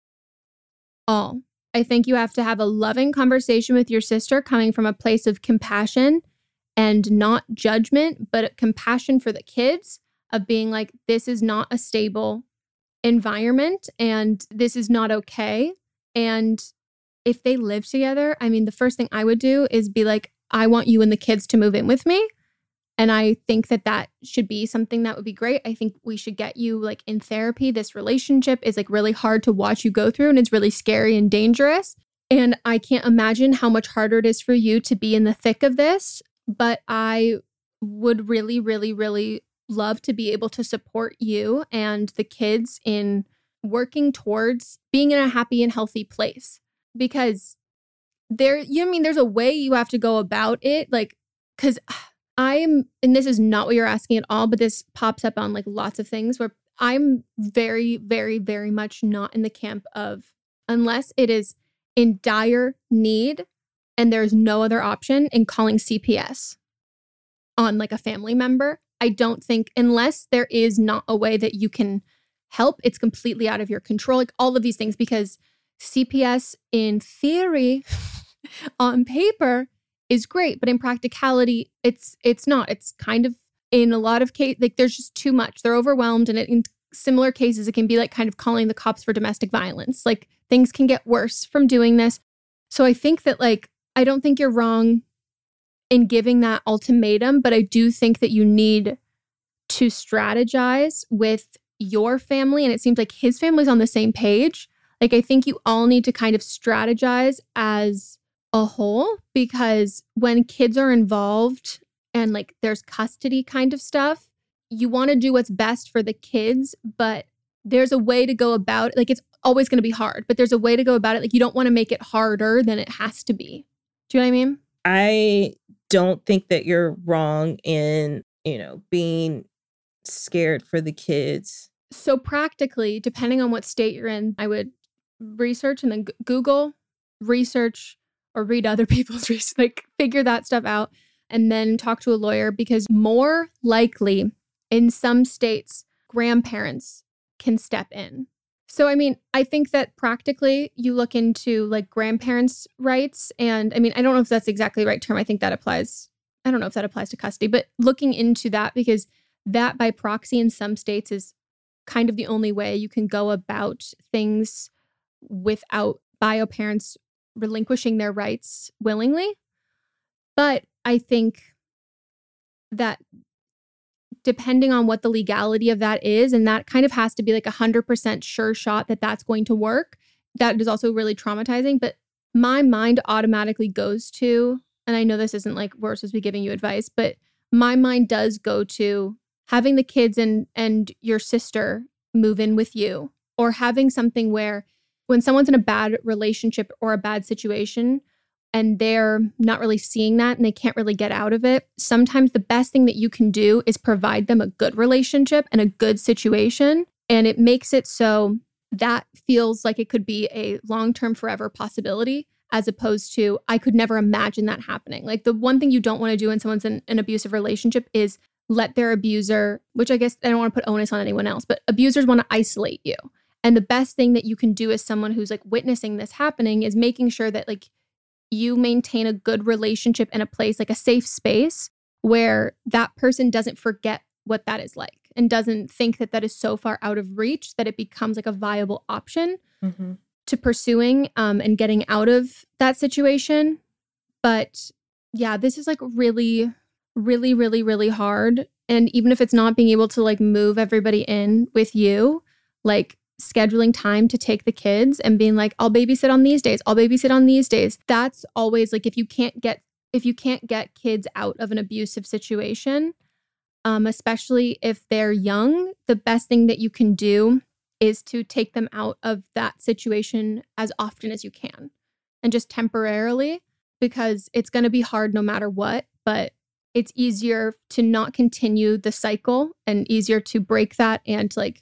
B: all. I think you have to have a loving conversation with your sister coming from a place of compassion and not judgment, but compassion for the kids, of being like, this is not a stable environment and this is not okay. And if they live together, I mean, the first thing I would do is be like, I want you and the kids to move in with me. And I think that that should be something that would be great. I think we should get you like in therapy. This relationship is like really hard to watch you go through, and it's really scary and dangerous. And I can't imagine how much harder it is for you to be in the thick of this. But I would really, really, really love to be able to support you and the kids in working towards being in a happy and healthy place. Because there, you know what I mean, there's a way you have to go about it. Like, because I'm, and this is not what you're asking at all, but this pops up on like lots of things where I'm very, very, very much not in the camp of, unless it is in dire need and there's no other option, in calling C P S on like a family member. I don't think, unless there is not a way that you can help, it's completely out of your control. Like all of these things, because C P S in theory, on paper, is great, but in practicality, it's it's not. It's kind of, in a lot of cases, like there's just too much. They're overwhelmed, and it, in similar cases, it can be like kind of calling the cops for domestic violence. Like things can get worse from doing this. So I think that like, I don't think you're wrong in giving that ultimatum, but I do think that you need to strategize with your family. And it seems like his family's on the same page. Like, I think you all need to kind of strategize as a whole, because when kids are involved and like there's custody kind of stuff, you want to do what's best for the kids, but there's a way to go about it. Like, it's always going to be hard, but there's a way to go about it. Like, you don't want to make it harder than it has to be. Do you know what I mean?
C: I don't think that you're wrong in, you know, being scared for the kids.
B: So practically, depending on what state you're in, I would research and then g- Google, research, or read other people's research, like figure that stuff out, and then talk to a lawyer, because more likely in some states, grandparents can step in. So, I mean, I think that practically you look into like grandparents' rights. And I mean, I don't know if that's exactly the right term. I think that applies. I don't know if that applies to custody, but looking into that, because that by proxy in some states is kind of the only way you can go about things without bio parents relinquishing their rights willingly. But I think that depending on what the legality of that is, and that kind of has to be like a hundred percent sure shot that that's going to work. That is also really traumatizing. But my mind automatically goes to, and I know this isn't like we're supposed to be giving you advice, but my mind does go to having the kids and and your sister move in with you, or having something where when someone's in a bad relationship or a bad situation and they're not really seeing that and they can't really get out of it, sometimes the best thing that you can do is provide them a good relationship and a good situation. And it makes it so that feels like it could be a long-term forever possibility, as opposed to, I could never imagine that happening. Like, the one thing you don't want to do when someone's in an abusive relationship is let their abuser, which I guess I don't want to put onus on anyone else, but abusers want to isolate you. And the best thing that you can do as someone who's like witnessing this happening is making sure that like you maintain a good relationship in a place, like a safe space, where that person doesn't forget what that is like and doesn't think that that is so far out of reach that it becomes like a viable option mm-hmm. to pursuing um, and getting out of that situation. But yeah, this is like really, really, really, really hard. And even if it's not being able to like move everybody in with you, like scheduling time to take the kids and being like, I'll babysit on these days, I'll babysit on these days. That's always like, if you can't get, if you can't get kids out of an abusive situation, um, especially if they're young, the best thing that you can do is to take them out of that situation as often as you can, and just temporarily, because it's going to be hard no matter what, but it's easier to not continue the cycle and easier to break that and like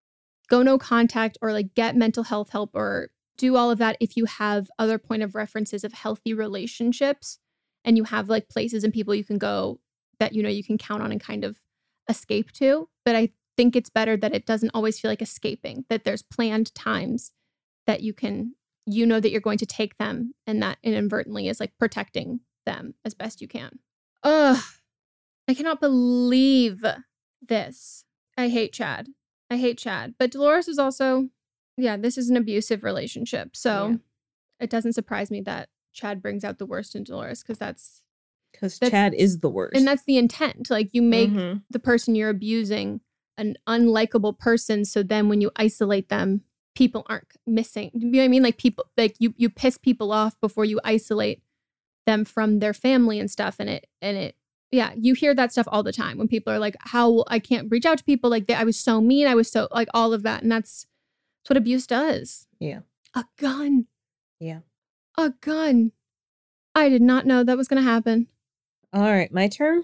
B: go no contact or like get mental health help or do all of that if you have other point of references of healthy relationships and you have like places and people you can go that, you know, you can count on and kind of escape to. But I think it's better that it doesn't always feel like escaping, that there's planned times that you can, you know, that you're going to take them, and that inadvertently is like protecting them as best you can. Ugh, I cannot believe this. I hate Chad. I hate Chad. But Dolores is also, yeah, this is an abusive relationship. So yeah. It doesn't surprise me that Chad brings out the worst in Dolores, because that's...
C: Because Chad is the worst.
B: And that's the intent. Like, you make mm-hmm. the person you're abusing an unlikable person, so then when you isolate them, people aren't missing. You know what I mean? Like, people, like you you piss people off before you isolate them from their family and stuff. And it, and it, yeah, you hear that stuff all the time when people are like, how I can't reach out to people. Like, they, I was so mean. I was so, like, all of that. And that's, that's what abuse does.
C: Yeah.
B: A gun.
C: Yeah.
B: A gun. I did not know that was going to happen.
C: All right. My turn?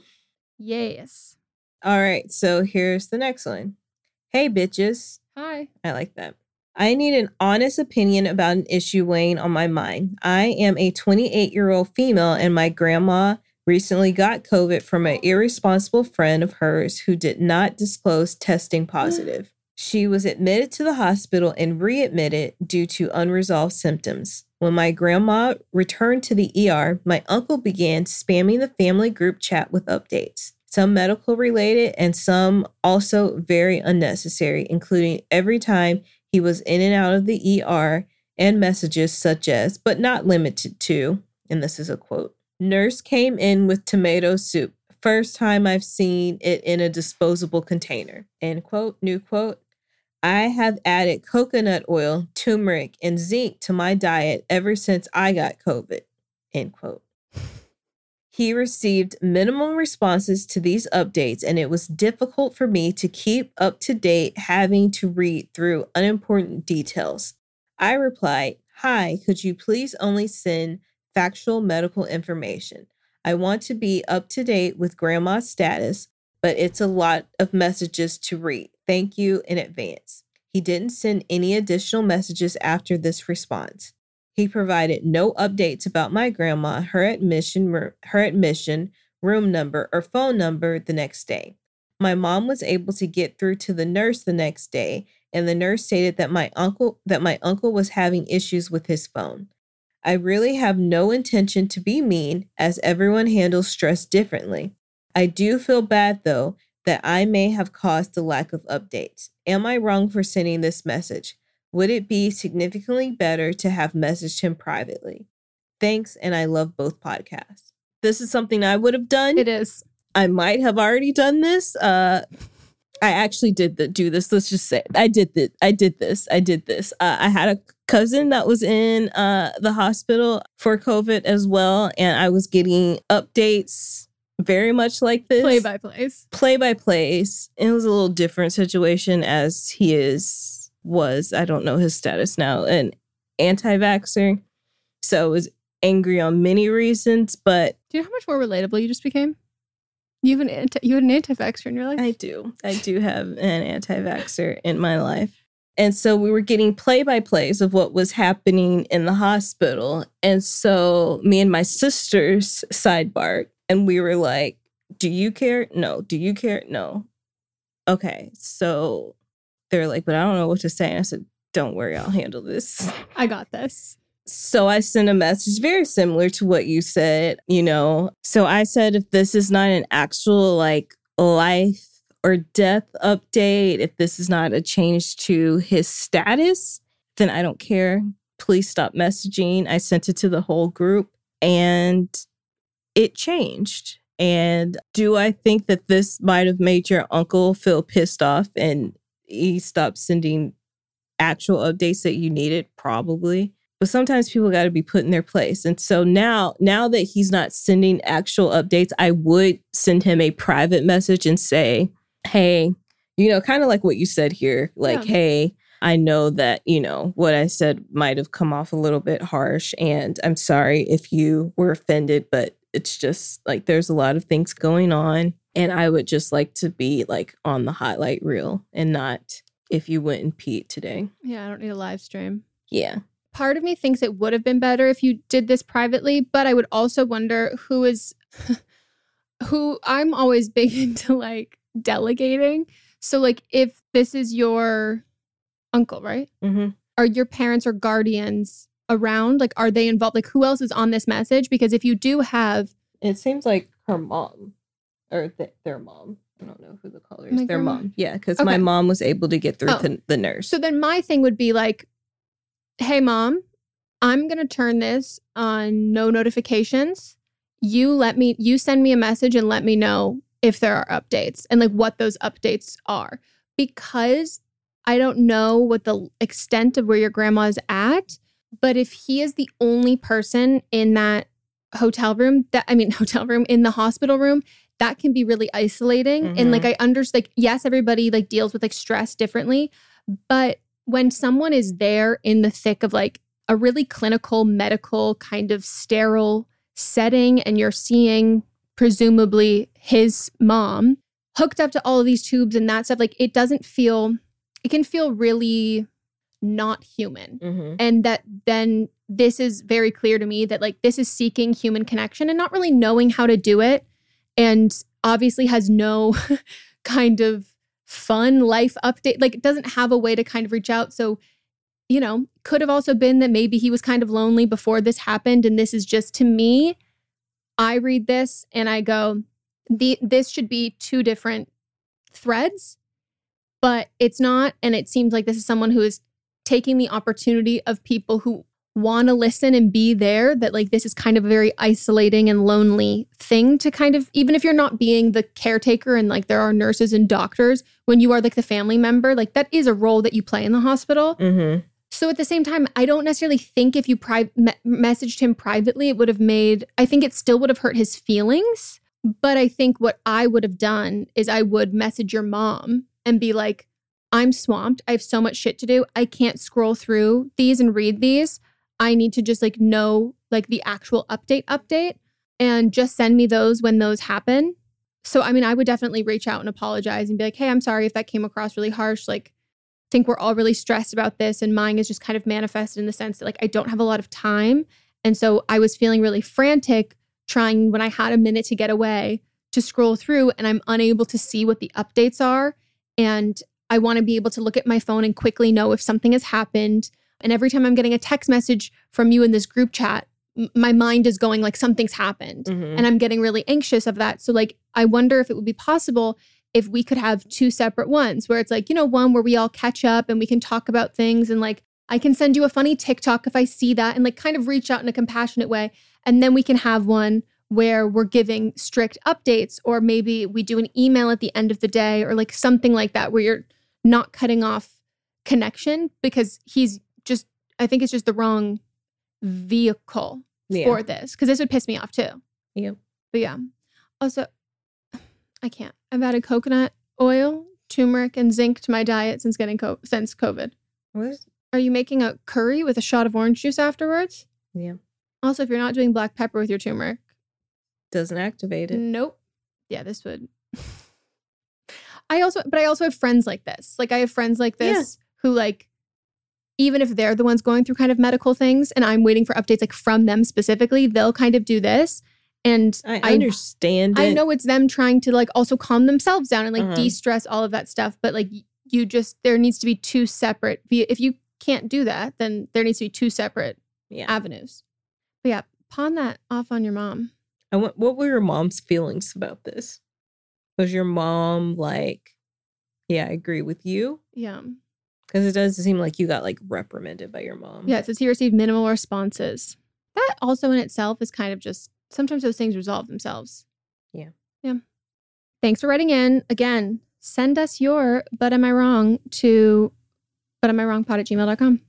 B: Yes.
C: All right. So here's the next one. Hey, bitches.
B: Hi.
C: I like that. I need an honest opinion about an issue weighing on my mind. I am a twenty-eight-year-old female, and my grandma recently got COVID from an irresponsible friend of hers who did not disclose testing positive. She was admitted to the hospital and readmitted due to unresolved symptoms. When my grandma returned to the E R, my uncle began spamming the family group chat with updates, some medical related and some also very unnecessary, including every time he was in and out of the E R, and messages such as, but not limited to, and this is a quote, "Nurse came in with tomato soup. First time I've seen it in a disposable container." End quote. New quote. "I have added coconut oil, turmeric, and zinc to my diet ever since I got COVID." End quote. He received minimal responses to these updates, and it was difficult for me to keep up to date, having to read through unimportant details. I replied, "Hi, could you please only send factual medical information? I want to be up to date with grandma's status, but it's a lot of messages to read. Thank you in advance." He didn't send any additional messages after this response. He provided no updates about my grandma, her admission, her admission, room number, or phone number the next day. My mom was able to get through to the nurse the next day, and the nurse stated that my uncle that my uncle was having issues with his phone. I really have no intention to be mean, as everyone handles stress differently. I do feel bad, though, that I may have caused the lack of updates. Am I wrong for sending this message? Would it be significantly better to have messaged him privately? Thanks, and I love both podcasts. This is something I would have done.
B: It is.
C: I might have already done this. Uh, I actually did the, do this. Let's just say I did this. I did this. I did this. Uh, I had a cousin that was in uh, the hospital for COVID as well, and I was getting updates very much like this.
B: Play by plays.
C: Play by plays. It was a little different situation as he is, was, I don't know his status now, an anti-vaxxer. So I was angry on many reasons, but...
B: Do you know how much more relatable you just became? You have an anti, you had an anti-vaxxer in your life?
C: I do. I do have an anti-vaxxer in my life. And so we were getting play-by-plays of what was happening in the hospital. And so me and my sisters sidebarred, and we were like, do you care? No. Do you care? No. Okay. So they're like, but I don't know what to say. And I said, don't worry, I'll handle this.
B: I got this.
C: So I sent a message very similar to what you said, you know. So I said, if this is not an actual like life or death update, if this is not a change to his status, then I don't care. Please stop messaging. I sent it to the whole group and it changed. And do I think that this might have made your uncle feel pissed off and he stopped sending actual updates that you needed? Probably. But sometimes people got to be put in their place. And so now, now that he's not sending actual updates, I would send him a private message and say, hey, you know, kind of like what you said here, like, yeah. Hey, I know that, you know, what I said might have come off a little bit harsh. And I'm sorry if you were offended, but it's just like there's a lot of things going on. And I would just like to be like on the highlight reel and not if you went and peed today.
B: Yeah, I don't need a live stream.
C: Yeah.
B: Part of me thinks it would have been better if you did this privately, but I would also wonder who is, who I'm always big into like delegating. So like if this is your uncle, right?
C: Mm-hmm.
B: Are your parents or guardians around? Like, are they involved? Like who else is on this message? Because if you do have...
C: It seems like her mom or th- their mom. I don't know who the caller is.
B: My
C: their
B: grandma?
C: mom. Yeah, because
B: Okay.
C: my mom was able to get through
B: Oh.
C: to the nurse.
B: So then my thing would be like, hey, mom, I'm going to turn this on no notifications. You let me, you send me a message and let me know if there are updates and like what those updates are. Because I don't know what the extent of where your grandma is at, but if he is the only person in that hotel room, that I mean, hotel room, in the hospital room, that can be really isolating.
C: Mm-hmm.
B: And like, I understand, like, yes, everybody like deals with like stress differently, but when someone is there in the thick of like a really clinical, medical kind of sterile setting and you're seeing presumably his mom hooked up to all of these tubes and that stuff, like it doesn't feel, it can feel really not human.
C: Mm-hmm.
B: And that then this is very clear to me that like this is seeking human connection and not really knowing how to do it, and obviously has no kind of fun life update, like it doesn't have a way to kind of reach out. So, you know, could have also been that maybe he was kind of lonely before this happened, and this is just, to me, I read this and I go, the this should be two different threads, but it's not. And it seems like this is someone who is taking the opportunity of people who want to listen and be there, that like this is kind of a very isolating and lonely thing to kind of, even if you're not being the caretaker and like there are nurses and doctors, when you are like the family member, like that is a role that you play in the hospital.
C: Mm-hmm.
B: So at the same time, I don't necessarily think if you pri- me- messaged him privately, it would have made, I think it still would have hurt his feelings. But I think what I would have done is I would message your mom and be like, I'm swamped. I have so much shit to do. I can't scroll through these and read these. I need to just like know like the actual update update and just send me those when those happen. So, I mean, I would definitely reach out and apologize and be like, hey, I'm sorry if that came across really harsh. Like, I think we're all really stressed about this. And mine is just kind of manifested in the sense that like, I don't have a lot of time. And so I was feeling really frantic trying when I had a minute to get away to scroll through, and I'm unable to see what the updates are. And I want to be able to look at my phone and quickly know if something has happened. And every time I'm getting a text message from you in this group chat, m- my mind is going like something's happened.
C: Mm-hmm.
B: And I'm getting really anxious of that. So like, I wonder if it would be possible if we could have two separate ones where it's like, you know, one where we all catch up and we can talk about things, and like, I can send you a funny TikTok if I see that, and like kind of reach out in a compassionate way. And then we can have one where we're giving strict updates, or maybe we do an email at the end of the day, or like something like that where you're not cutting off connection, because he's just, I think it's just the wrong vehicle
C: Yeah.
B: for this, because this would piss me off too.
C: Yep.
B: But yeah. Also, I can't. I've added coconut oil, turmeric, and zinc to my diet since getting co- since COVID.
C: What is,
B: Are you making a curry with a shot of orange juice afterwards?
C: yeah.
B: Also, if you're not doing black pepper with your turmeric,
C: Doesn't activate it.
B: nope. Yeah, this would. I also, but I also have friends like this. Like I have friends like this who like, even if they're the ones going through kind of medical things and I'm waiting for updates like from them specifically, they'll kind of do this. And
C: I understand
B: I,
C: it.
B: I know it's them trying to like also calm themselves down and like
C: Uh-huh.
B: de-stress all of that stuff. But like you just, there needs to be two separate, if you can't do that, then there needs to be two separate
C: Yeah.
B: avenues. But yeah, pawn that off on your mom.
C: I want, what were your mom's feelings about this? Was your mom like, yeah, I agree with you?
B: Yeah.
C: Because it does seem like you got like reprimanded by your mom.
B: Yeah, it says he received minimal responses. That also in itself is kind of just, sometimes those things resolve themselves.
C: Yeah.
B: Yeah. Thanks for writing in. Again, send us your But Am I Wrong to but am I wrong pod at gmail dot com.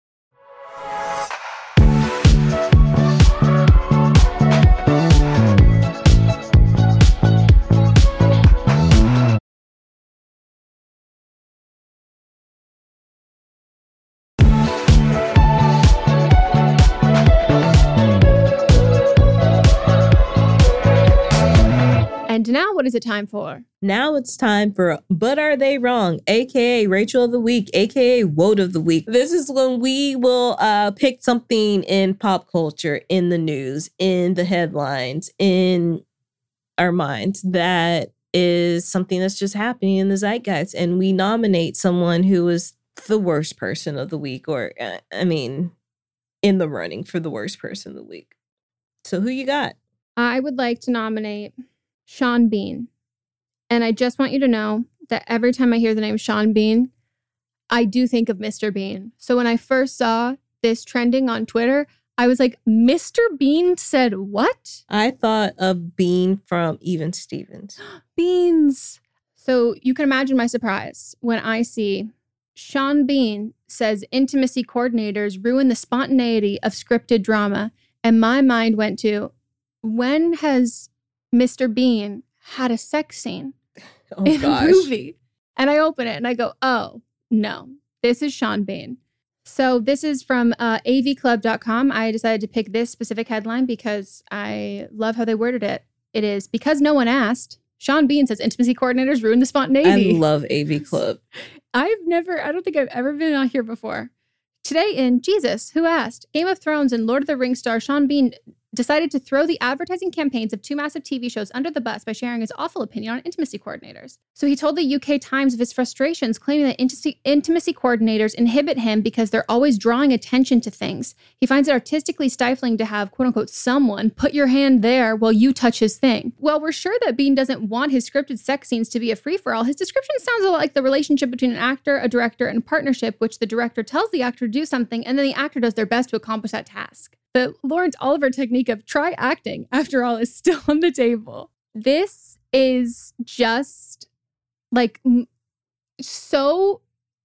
B: And now what is it time for?
C: Now it's time for But Are They Wrong? A K A Rachel of the Week, A K A Woad of the Week. This is when we will uh, pick something in pop culture, in the news, in the headlines, in our minds that is something that's just happening in the zeitgeist. And we nominate someone who is the worst person of the week, or, uh, I mean, in the running for the worst person of the week. So who you got?
B: I would like to nominate Sean Bean. And I just want you to know that every time I hear the name Sean Bean, I do think of Mister Bean. So when I first saw this trending on Twitter, I was like, Mister Bean said what?
C: I thought of Bean from Even Stevens.
B: Beans. So you can imagine my surprise when I see Sean Bean says intimacy coordinators ruin the spontaneity of scripted drama. And my mind went to, when has Mister Bean had a sex scene
C: Oh,
B: in
C: gosh.
B: a movie? And I open it and I go, oh, no, this is Sean Bean. So this is from uh, A V club dot com. I decided to pick this specific headline because I love how they worded it. It is, because no one asked, Sean Bean says intimacy coordinators ruin the
C: I
B: spontaneity.
C: love A V Club.
B: I've never, I don't think I've ever been on here before Today in Jesus, Who Asked? Game of Thrones and Lord of the Rings star Sean Bean decided to throw the advertising campaigns of two massive T V shows under the bus by sharing his awful opinion on intimacy coordinators. So he told the U K Times of his frustrations, claiming that intimacy, intimacy coordinators inhibit him because they're always drawing attention to things. He finds it artistically stifling to have, quote unquote, someone put your hand there while you touch his thing. Well, we're sure that Bean doesn't want his scripted sex scenes to be a free-for-all. His description sounds a lot like the relationship between an actor, a director, and a partnership, which the director tells the actor to do something, and then the actor does their best to accomplish that task. The Lawrence Oliver technique of try acting, after all, is still on the table. This is just like m- so.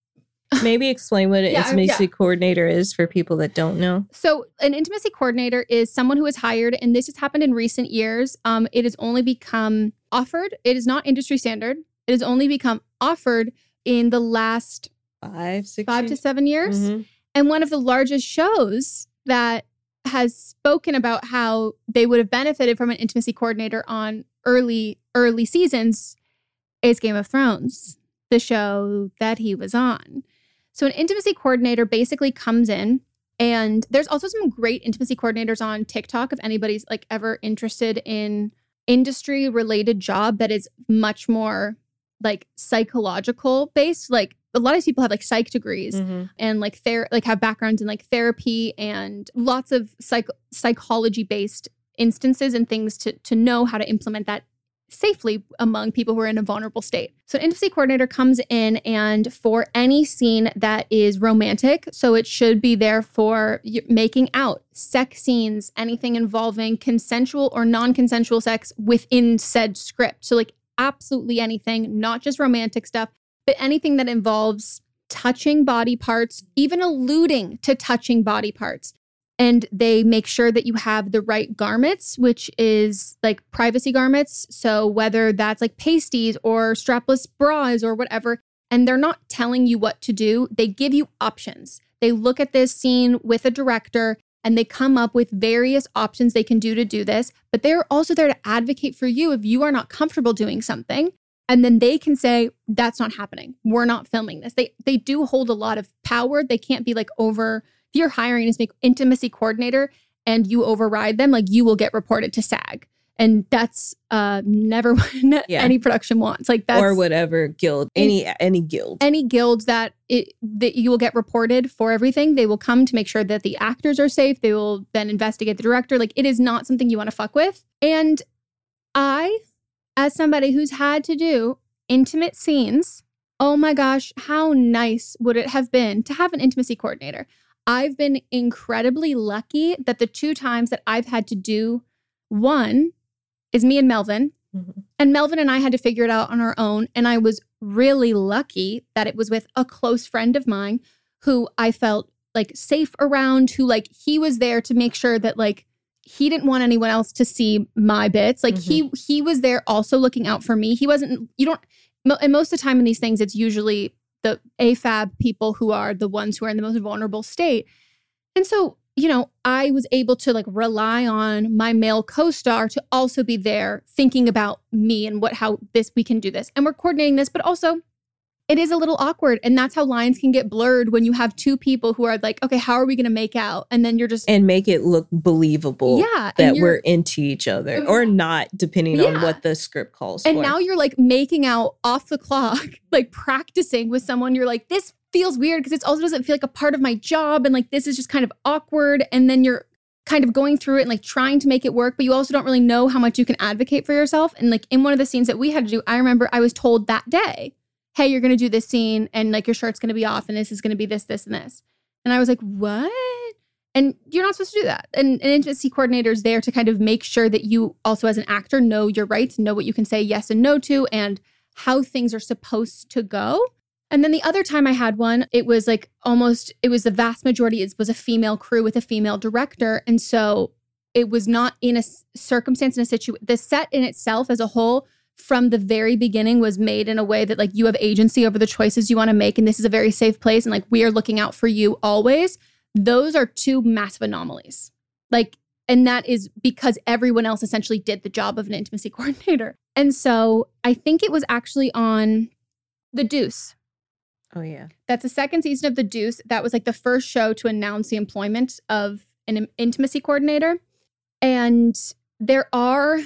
C: Maybe explain what an
B: Yeah,
C: intimacy
B: yeah.
C: coordinator is for people that don't know.
B: So an intimacy coordinator is someone who is hired, and this has happened in recent years. Um, it has only become offered. It is not industry standard. It has only become offered in the last
C: Five, six,
B: five
C: years?
B: to seven years.
C: Mhm.
B: And one of the largest shows that has spoken about how they would have benefited from an intimacy coordinator on early, early seasons is Game of Thrones, the show that he was on. So an intimacy coordinator basically comes in, and there's also some great intimacy coordinators on TikTok if anybody's like ever interested in industry related job that is much more like psychological based. Like a lot of people have like psych degrees
C: Mhm.
B: and like ther- like have backgrounds in like therapy and lots of psych- psychology based instances and things to to know how to implement that safely among people who are in a vulnerable state. So an intimacy coordinator comes in, and for any scene that is romantic, so it should be there for y- making out, sex scenes, anything involving consensual or non-consensual sex within said script. So like absolutely anything, not just romantic stuff, but anything that involves touching body parts, even alluding to touching body parts. And they make sure that you have the right garments, which is like privacy garments. So whether that's like pasties or strapless bras or whatever, and they're not telling you what to do, they give you options. They look at this scene with a director and they come up with various options they can do to do this, but they're also there to advocate for you if you are not comfortable doing something. And then they can say, that's not happening. We're not filming this. They they do hold a lot of power. They can't be like over, if you're hiring an intimacy coordinator and you override them, like you will get reported to SAG. And that's uh, never what
C: Yeah.
B: any production wants. Like that's
C: Or whatever guild, any any guild.
B: any guild that it that you will get reported for everything. They will come to make sure that the actors are safe. They will then investigate the director. Like it is not something you want to fuck with. And I, as somebody who's had to do intimate scenes, oh my gosh, how nice would it have been to have an intimacy coordinator? I've been incredibly lucky that the two times that I've had to do one is me and Melvin.
C: Mhm.
B: And Melvin and I had to figure it out on our own. And I was really lucky that it was with a close friend of mine who I felt like safe around, who like he was there to make sure that like he didn't want anyone else to see my bits. Like he he was there also looking out for me. He wasn't, you don't, mo- and most of the time in these things, it's usually the A F A B people who are the ones who are in the most vulnerable state. And so, you know, I was able to like rely on my male co-star to also be there thinking about me and what, how this, we can do this. And we're coordinating this, but also it is a little awkward. And that's how lines can get blurred when you have two people who are like, okay, how are we going to make out? And then you're just,
C: And make it look believable
B: yeah, and
C: that
B: you're-
C: we're into each other or not, depending on
B: Yeah.
C: what the script calls
B: and
C: for.
B: now you're like making out off the clock, like practicing with someone. You're like, this feels weird because it also doesn't feel like a part of my job. And like, this is just kind of awkward. And then you're kind of going through it and like trying to make it work, but you also don't really know how much you can advocate for yourself. And like in one of the scenes that we had to do, I remember I was told that day, hey, you're going to do this scene and like your shirt's going to be off and this is going to be this, this, and this. And I was like, what? And you're not supposed to do that. And an intimacy coordinator is there to kind of make sure that you also as an actor know your rights, know what you can say yes and no to, and how things are supposed to go. And then the other time I had one, it was like almost, it was the vast majority, it was a female crew with a female director. And so it was not in a s- circumstance, in a situation, the set in itself as a whole from the very beginning was made in a way that like you have agency over the choices you want to make. And this is a very safe place. And like, we are looking out for you always. Those are two massive anomalies. Like, and that is because everyone else essentially did the job of an intimacy coordinator. And so I think it was actually on The Deuce.
C: Oh, yeah.
B: That's the second season of The Deuce. That was like the first show to announce the employment of an intimacy coordinator. And there are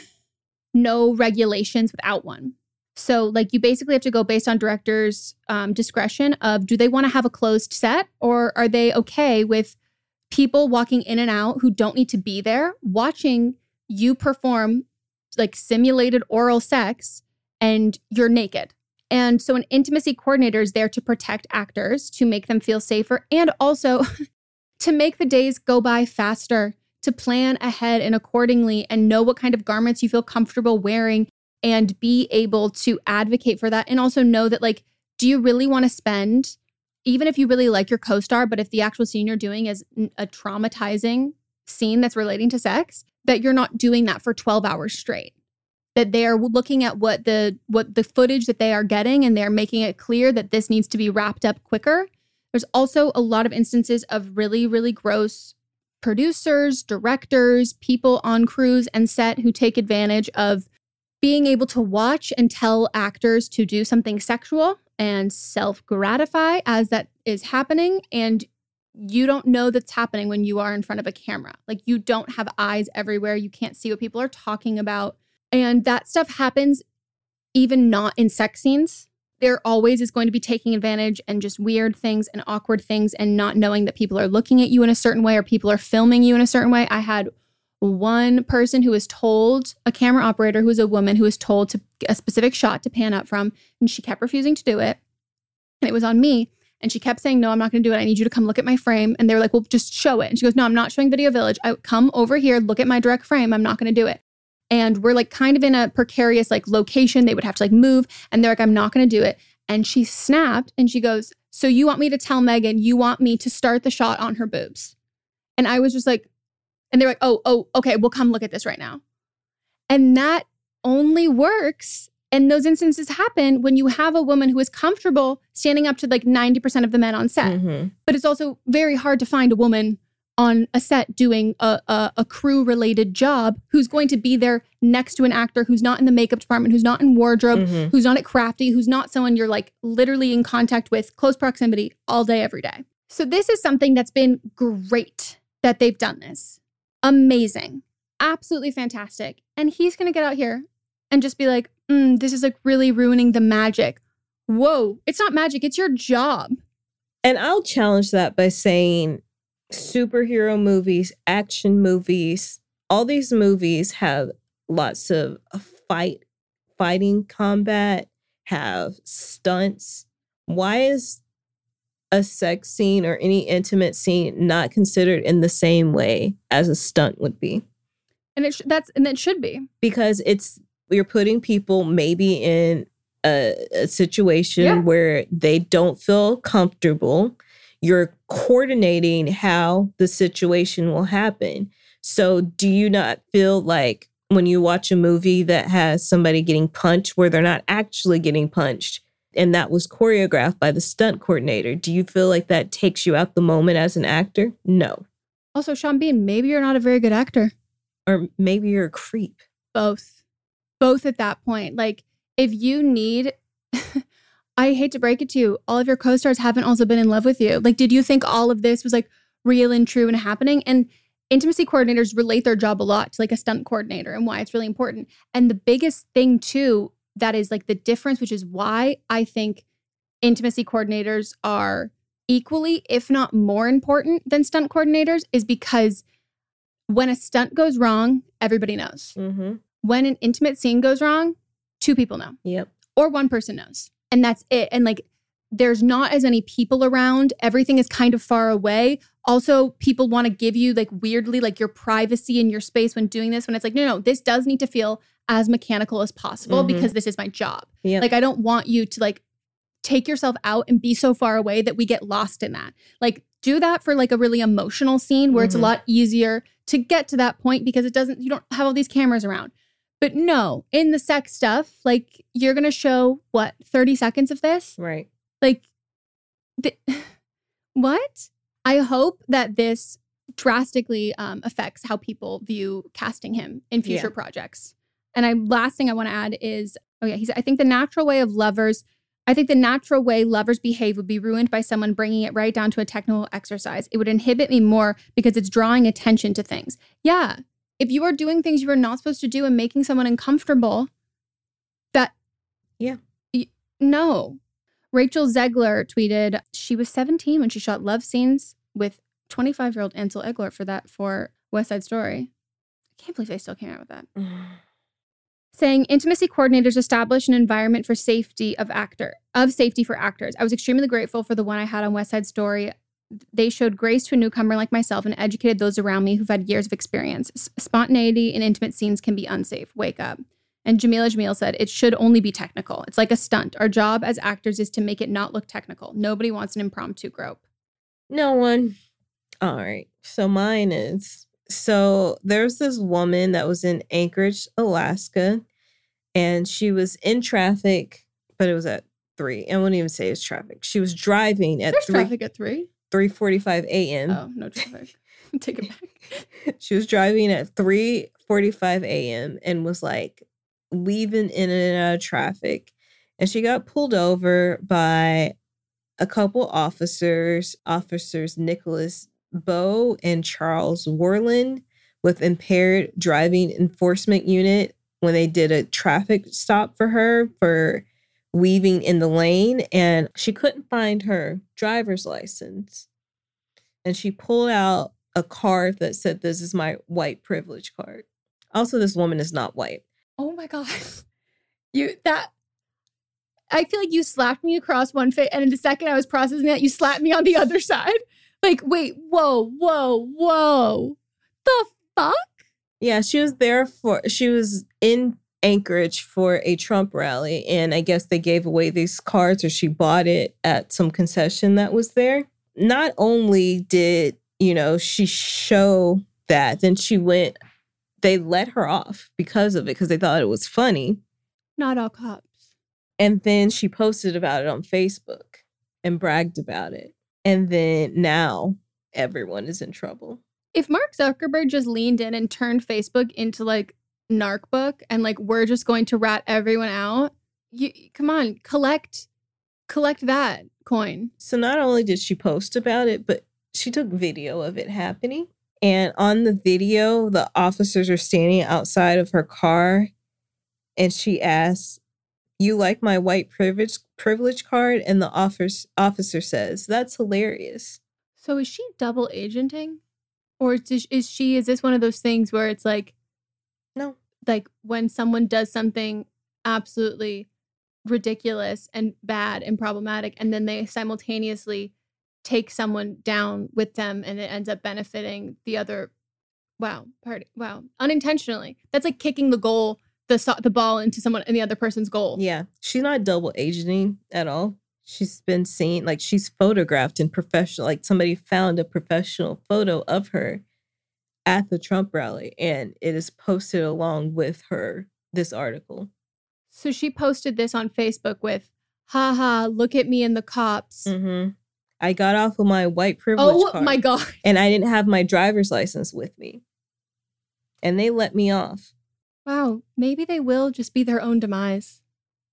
B: no regulations without one. So like you basically have to go based on director's um, discretion of do they want to have a closed set or are they okay with people walking in and out who don't need to be there watching you perform like simulated oral sex and you're naked. And so an intimacy coordinator is there to protect actors, to make them feel safer, and also to make the days go by faster, to plan ahead and accordingly and know what kind of garments you feel comfortable wearing and be able to advocate for that. And also know that, like, do you really want to spend, even if you really like your co-star, but if the actual scene you're doing is a traumatizing scene that's relating to sex, that you're not doing that for twelve hours straight. That they are looking at what the what the footage that they are getting and they're making it clear that this needs to be wrapped up quicker. There's also a lot of instances of really, really gross producers, directors, people on crews and set who take advantage of being able to watch and tell actors to do something sexual and self-gratify as that is happening. And you don't know that's happening when you are in front of a camera. Like you don't have eyes everywhere. You can't see what people are talking about. And that stuff happens even not in sex scenes. There always is going to be taking advantage and just weird things and awkward things and not knowing that people are looking at you in a certain way or people are filming you in a certain way. I had one person who was told, a camera operator who was a woman who was told to a specific shot to pan up from, and she kept refusing to do it. And it was on me. And she kept saying, no, I'm not going to do it. I need you to come look at my frame. And they were like, well, just show it. And she goes, no, I'm not showing Video Village. I come over here, look at my direct frame. I'm not going to do it. And we're like kind of in a precarious like location. They would have to like move. And they're like, I'm not going to do it. And she snapped and she goes, so you want me to tell Megan, you want me to start the shot on her boobs? And I was just like, and they're like, oh, oh, okay, we'll come look at this right now. And that only works. And those instances happen when you have a woman who is comfortable standing up to like ninety percent of the men on set. Mm-hmm. But it's also very hard to find a woman on a set doing a, a, a crew-related job who's going to be there next to an actor who's not in the makeup department, who's not in wardrobe, mm-hmm. who's not at crafty, who's not someone you're like literally in contact with, close proximity all day, every day. So this is something that's been great that they've done this. Amazing. Absolutely fantastic. And he's going to get out here and just be like, mm, this is like really ruining the magic. Whoa, it's not magic. It's your job.
C: And I'll challenge that by saying superhero movies, action movies, all these movies have lots of fight, fighting combat, have stunts. Why is a sex scene or any intimate scene not considered in the same way as a stunt would be?
B: And it sh- that's and it should be.
C: Because it's you're putting people maybe in a, a situation yeah. where they don't feel comfortable. You're coordinating how the situation will happen. So do you not feel like when you watch a movie that has somebody getting punched where they're not actually getting punched and that was choreographed by the stunt coordinator, do you feel like that takes you out the moment as an actor? No.
B: Also, Sean Bean, maybe you're not a very good actor.
C: Or maybe you're a creep.
B: Both. Both at that point. Like, if you need... I hate to break it to you, all of your co-stars haven't also been in love with you. Like, did you think all of this was like real and true and happening? And intimacy coordinators relate their job a lot to like a stunt coordinator and why it's really important. And the biggest thing too, that is like the difference, which is why I think intimacy coordinators are equally, if not more important than stunt coordinators, is because when a stunt goes wrong, everybody knows. Mm-hmm. When an intimate scene goes wrong, two people know.
C: Yep.
B: Or one person knows. And that's it. And like, there's not as many people around. Everything is kind of far away. Also, people want to give you like weirdly like your privacy and your space when doing this. When it's like, no, no, this does need to feel as mechanical as possible mm-hmm. because this is my job. Yep. Like, I don't want you to like take yourself out and be so far away that we get lost in that. Like, do that for like a really emotional scene where mm-hmm. it's a lot easier to get to that point because it doesn't, you don't have all these cameras around. But no, in the sex stuff, like you're going to show, what, thirty seconds of this?
C: Right.
B: Like, th- what? I hope that this drastically um, affects how people view casting him in future yeah. projects. And I last thing I want to add is, oh yeah, he said, I think the natural way of lovers
E: I think the natural way lovers behave would be ruined by someone bringing it right down to a technical exercise. It would inhibit me more because it's drawing attention to things. Yeah. If you are doing things you are not supposed to do and making someone uncomfortable, that...
C: Yeah.
E: Y- no. Rachel Zegler tweeted, she was seventeen when she shot love scenes with twenty-five-year-old Ansel Elgort for that, for West Side Story. I can't believe they still came out with that. Saying intimacy coordinators establish an environment for safety of actor, of safety for actors. I was extremely grateful for the one I had on West Side Story. They showed grace to a newcomer like myself and educated those around me who've had years of experience. S- spontaneity in intimate scenes can be unsafe. Wake up. And Jamila Jamil said, it should only be technical. It's like a stunt. Our job as actors is to make it not look technical. Nobody wants an impromptu grope.
C: No one. All right. So mine is, so there's this woman that was in Anchorage, Alaska, and she was in traffic, but it was at three. I wouldn't even say it's traffic. She was driving at
E: There's
C: three.
E: traffic at three?
C: three forty-five a.m.
E: Oh, no traffic. Take it back.
C: She was driving at three forty-five a.m. and was like weaving in and out of traffic. And she got pulled over by a couple officers, officers Nicholas Bowe and Charles Worland with impaired driving enforcement unit when they did a traffic stop for her for weaving in the lane. And she couldn't find her driver's license. And she pulled out a card that said, this is my white privilege card. Also, this woman is not white.
E: Oh my God. You, that, I feel like you slapped me across one face, and in a second I was processing that, you slapped me on the other side. Like, wait, whoa, whoa, whoa. The fuck?
C: Yeah, she was there for, she was in Anchorage for a Trump rally. And I guess they gave away these cards, or she bought it at some concession that was there. Not only did, you know, she show that, then she went, they let her off because of it, because they thought it was funny.
E: Not all cops.
C: And then she posted about it on Facebook and bragged about it. And then now everyone is in trouble.
E: If Mark Zuckerberg just leaned in and turned Facebook into like narc book and like, we're just going to rat everyone out, you, come on, collect, collect that coin.
C: So not only did she post about it, but she took video of it happening. And on the video, the officers are standing outside of her car. And she asks, you like my white privilege privilege card? And the officer, officer says, that's hilarious.
E: So is she double agenting? Or is, is she, is this one of those things where it's like,
C: no,
E: like when someone does something absolutely ridiculous and bad and problematic, and then they simultaneously take someone down with them and it ends up benefiting the other, wow, party, wow, unintentionally. That's like kicking the goal, the so- the ball into someone and the other person's goal.
C: Yeah, she's not double agenting at all. She's been seen, like she's photographed in professional, like somebody found a professional photo of her at the Trump rally, and it is posted along with her, this article.
E: So she posted this on Facebook with, haha, look at me and the cops.
C: Mm-hmm. I got off of my white privilege
E: Oh
C: card,
E: my God.
C: and I didn't have my driver's license with me. And they let me off.
E: Wow, maybe they will just be their own demise.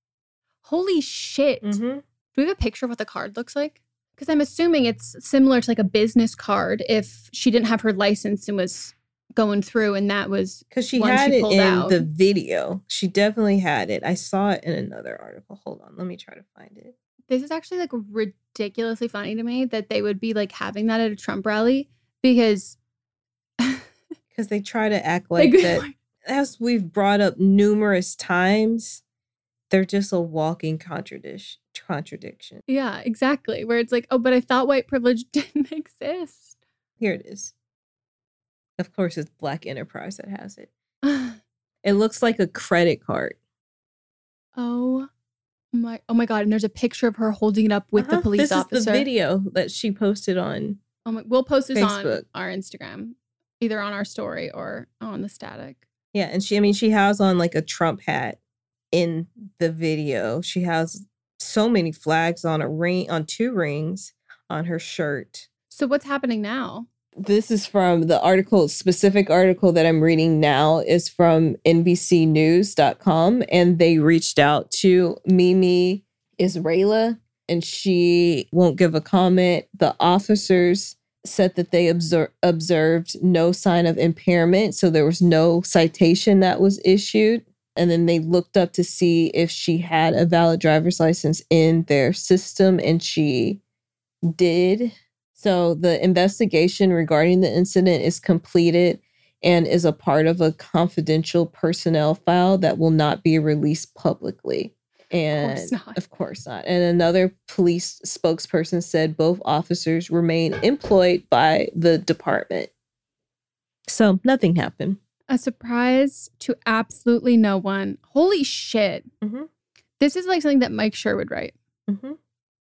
E: Holy shit.
C: Mm-hmm.
E: Do we have a picture of what the card looks like? Because I'm assuming it's similar to like a business card if she didn't have her license and was going through, and that was
C: Because she
E: one
C: had
E: she
C: it
E: pulled
C: in
E: out.
C: the video. She definitely had it. I saw it in another article. Hold on. Let me try to find it.
E: This is actually like ridiculously funny to me that they would be like having that at a Trump rally, because
C: Because they try to act like
E: Like-
C: that. As we've brought up numerous times, they're just a walking contradiction. Contradiction.
E: yeah, exactly. Where it's like, oh, but I thought white privilege didn't exist.
C: Here it is. Of course, it's Black Enterprise that has it. It looks like a credit card.
E: Oh my, oh my God. And there's a picture of her holding it up with
C: Uh-huh.
E: the police
C: this
E: officer.
C: This is the video that she posted on.
E: Oh my, we'll post this
C: Facebook.
E: on our Instagram, either on our story or on the static.
C: Yeah, and she, I mean, she has on like a Trump hat in the video. She has so many flags on a ring, on two rings on her shirt.
E: So what's happening now?
C: This is from the article, specific article that I'm reading now is from N B C news dot com. And they reached out to Mimi is Rayla, and she won't give a comment. The officers said that they obser- observed no sign of impairment, so there was no citation that was issued. And then they looked up to see if she had a valid driver's license in their system, and she did. So the investigation regarding the incident is completed and is a part of a confidential personnel file that will not be released publicly. And
E: Of course not.
C: Of course not. And another police spokesperson said both officers remain employed by the department. So nothing happened.
E: A surprise to absolutely no one. Holy shit.
C: Mm-hmm.
E: This is like something that Mike Schur would write.
C: Mm-hmm.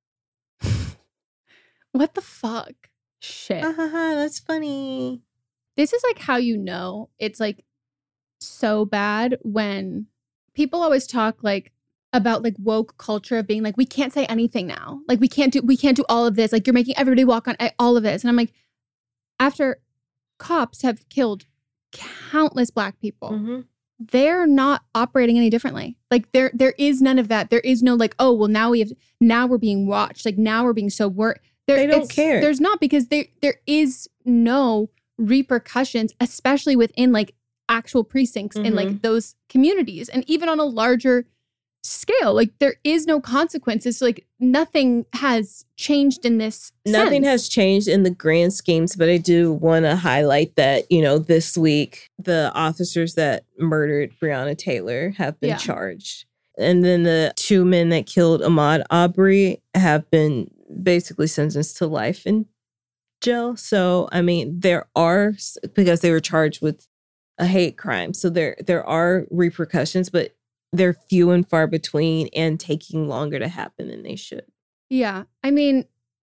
E: What the fuck? Shit.
C: Ha ha ha, that's funny.
E: This is like how you know it's like so bad when people always talk like about like woke culture of being like, we can't say anything now. Like we can't do, we can't do all of this. Like you're making everybody walk on all of this. And I'm like, after cops have killed countless Black people,
C: Mm-hmm.
E: they're not operating any differently. Like there, there is none of that. There is no like, oh, well now we have, now we're being watched. Like now we're being so worried.
C: They don't care.
E: There's not, because there, there is no repercussions, especially within like actual precincts in like
C: Mhm.
E: those communities. And even on a larger scale, like there is no consequences. So, like nothing has changed in this
C: Nothing
E: sense.
C: has changed in the grand schemes, but I do want to highlight that, you know, this week, the officers that murdered Breonna Taylor have been
E: Yeah.
C: charged. And then the two men that killed Ahmaud Arbery have been basically sentenced to life in jail. So, I mean, there are, because they were charged with a hate crime. So there, there are repercussions, but they're few and far between and taking longer to happen than they should.
E: Yeah. I mean,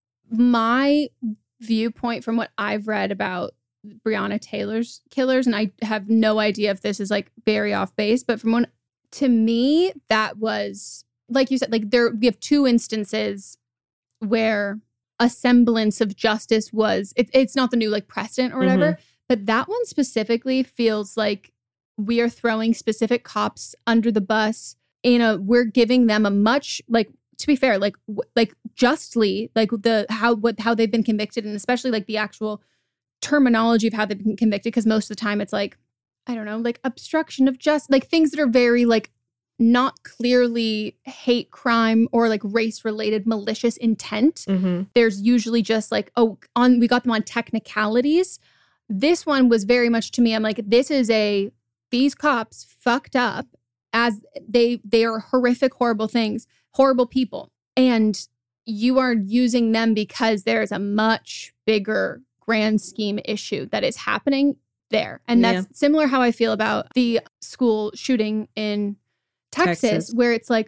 E: my viewpoint from what I've read about Breonna Taylor's killers, and I have no idea if this is like very off base, but from when, to me, that was, like you said, like there, we have two instances where a semblance of justice was, it, it's not the new like precedent or whatever, but that one specifically feels like we are throwing specific cops under the bus. You know, we're giving them a much, like, to be fair, like, w- like justly, like the, how, what, how they've been convicted, and especially like the actual terminology of how they've been convicted. Cause most of the time it's like, I don't know, like obstruction of justice, like things that are very like not clearly hate crime or like race related malicious intent.
C: Mm-hmm.
E: There's usually just like, oh, on, we got them on technicalities. This one was very much, to me, I'm like, this is a, these cops fucked up, as they they are horrific, horrible things, horrible people. And you are using them because there is a much bigger grand scheme issue that is happening there. And that's
C: Yeah.
E: similar how I feel about the school shooting in Texas,
C: Texas.
E: where it's like,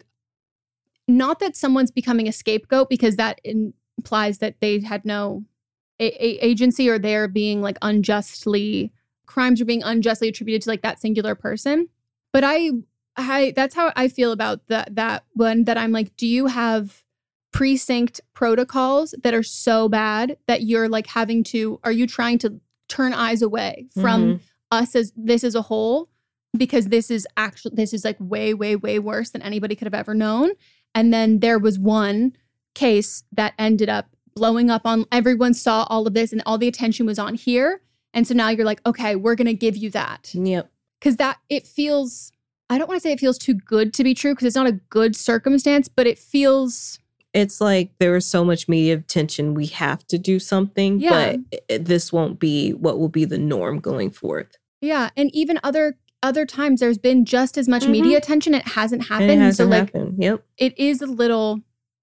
E: not that someone's becoming a scapegoat, because that implies that they had no a- a- agency, or they're being like unjustly, crimes are being unjustly attributed to like that singular person. But I, I that's how I feel about that that one, that I'm like, do you have precinct protocols that are so bad that you're like having to, are you trying to turn eyes away from
C: Mhm.
E: us as this as a whole? Because this is actually, this is like way, way, way worse than anybody could have ever known. And then there was one case that ended up blowing up on, everyone saw all of this and all the attention was on here. And so now you're like, okay, we're going to give you that.
C: Yep.
E: Because that, it feels, I don't want to say it feels too good to be true, because it's not a good circumstance, but it feels,
C: It's like there was so much media attention, we have to do something,
E: Yeah.
C: but it, this won't be what will be the norm going forth.
E: yeah. And even other other times there's been just as much
C: Mhm.
E: media attention. It hasn't happened.
C: And it
E: so
C: hasn't
E: like,
C: happened. Yep.
E: it is a little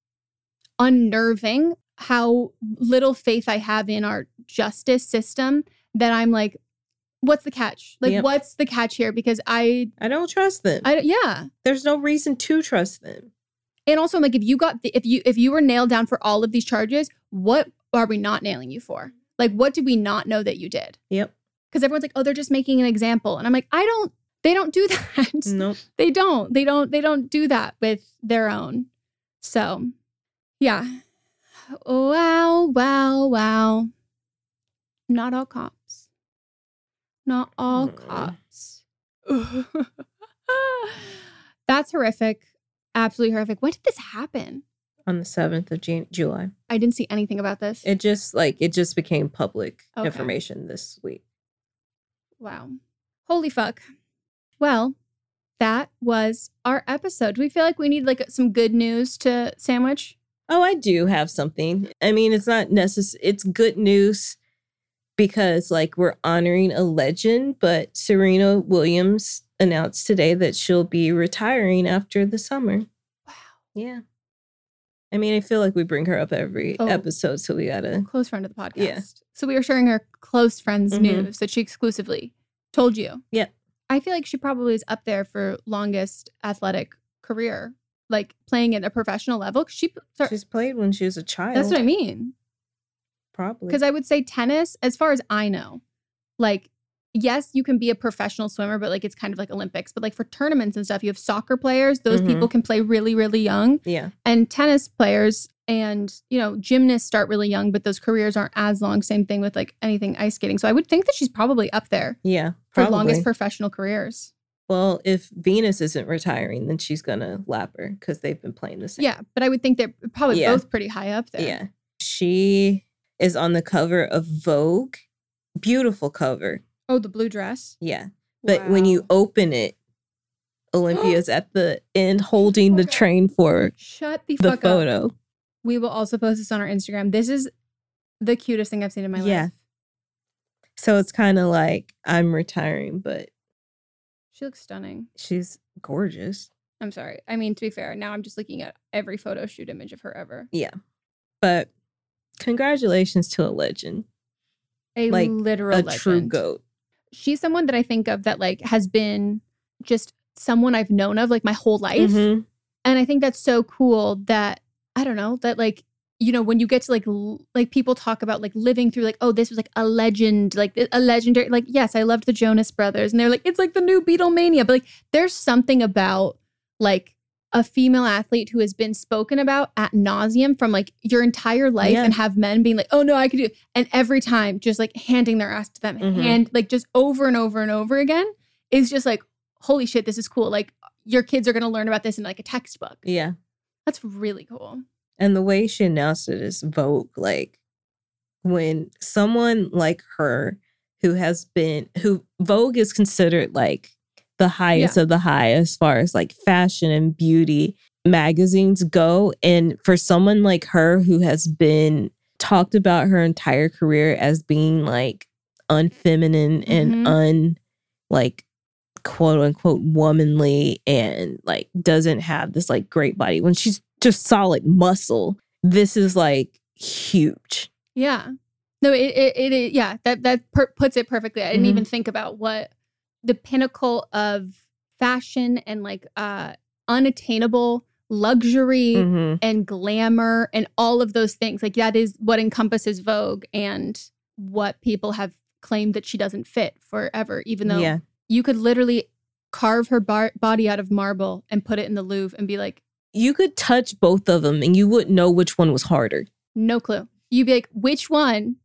E: unnerving how little faith I have in our justice system, that I'm like, what's the catch? Like,
C: Yep.
E: what's the catch here? Because I,
C: I don't trust them.
E: I, yeah.
C: There's no reason to trust them.
E: And also, I'm like, if you got, the, if you, if you were nailed down for all of these charges, what are we not nailing you for? Like, what did we not know that you did?
C: Yep.
E: Because everyone's like, oh, they're just making an example. And I'm like, I don't, they don't do that.
C: Nope.
E: They don't, they don't, they don't do that with their own. So, yeah. Wow, wow, wow. Not all cops. Not all
C: Mm.
E: cops. That's horrific. Absolutely horrific. When did this happen?
C: On the seventh of Jan- July.
B: I didn't see anything about this.
C: It just like it just became public
B: Okay.
C: information this week.
B: Wow. Holy fuck. Well, that was our episode. Do we feel like we need like some good news to sandwich?
C: Oh, I do have something. I mean, it's not necessary. It's good news because like we're honoring a legend, but Serena Williams announced today that she'll be retiring after the summer.
B: Wow.
C: Yeah. I mean, I feel like we bring her up every
B: Oh.
C: episode, so we gotta.
B: Close friend of the podcast.
C: Yeah.
B: So we are sharing her close friends'
C: Mhm.
B: news that she exclusively told you.
C: Yep.
B: I feel like she probably is up there for longest athletic career, like playing at a professional level. 'Cause She, sorry,
C: She's played when she was a child.
B: that's what I mean.
C: Probably.
B: Because I would say tennis, as far as I know, like, yes, you can be a professional swimmer, but like it's kind of like Olympics. But like for tournaments and stuff, you have soccer players. Those
C: Mhm.
B: people can play really, really young.
C: Yeah.
B: And tennis players and, you know, gymnasts start really young, but those careers aren't as long. Same thing with like anything ice skating. So I would think that she's probably up there
C: Yeah.
B: for
C: Probably.
B: longest professional careers.
C: Well, if Venus isn't retiring, then she's gonna lap her because they've been playing the same.
B: Yeah, but I would think they're probably
C: Yeah.
B: both pretty high up there.
C: Yeah. She is on the cover of Vogue. Beautiful cover.
B: Oh, the blue dress.
C: Yeah. But when you
B: Wow.
C: open it, Olympia's at the end holding the
B: fuck up.
C: train for
B: Shut the,
C: the
B: fuck up.
C: photo.
B: We will also post this on our Instagram. This is the cutest thing I've seen in my
C: Yeah.
B: life.
C: So it's kind of like I'm retiring, but
B: She looks stunning.
C: she's gorgeous.
B: I'm sorry. I mean, to be fair, now I'm just looking at every photo shoot image of her ever.
C: Yeah. But congratulations to a legend,
B: A
C: Like,
B: literal
C: a
B: legend.
C: true GOAT.
B: She's someone that I think of that like has been just someone I've known of like my whole life.
C: Mhm.
B: And I think that's so cool that, I don't know, that like, you know, when you get to like, l- like people talk about like living through like, oh, this was like a legend, like a legendary, like, yes, I loved the Jonas Brothers. And they're like, it's like the new Beatlemania. But like, there's something about like a female athlete who has been spoken about ad nauseum from like your entire life
C: Yeah.
B: and have men being like, oh no, I could do it. And every time just like handing their ass to them
C: Mhm.
B: and like just over and over and over again is just like, holy shit, this is cool. Like your kids are going to learn about this in like a textbook.
C: Yeah.
B: That's really cool.
C: And the way she announced it is Vogue. Like when someone like her who has been, who Vogue is considered like the highest
B: Yeah.
C: of the high as far as like fashion and beauty magazines go. And for someone like her who has been talked about her entire career as being like unfeminine and
B: Mhm.
C: un like quote unquote womanly and like doesn't have this like great body when she's just solid muscle. This is like huge.
B: Yeah. No, it, it, it, it yeah, that, that per- puts it perfectly. I didn't
C: Mhm.
B: even think about what the pinnacle of fashion and like uh, unattainable luxury
C: Mhm.
B: and glamour and all of those things. Like that is what encompasses Vogue and what people have claimed that she doesn't fit forever, even though
C: Yeah.
B: you could literally carve her bar- body out of marble and put it in the Louvre and be like,
C: You could touch both of them and you wouldn't know which one was harder.
B: no clue. You'd be like, which one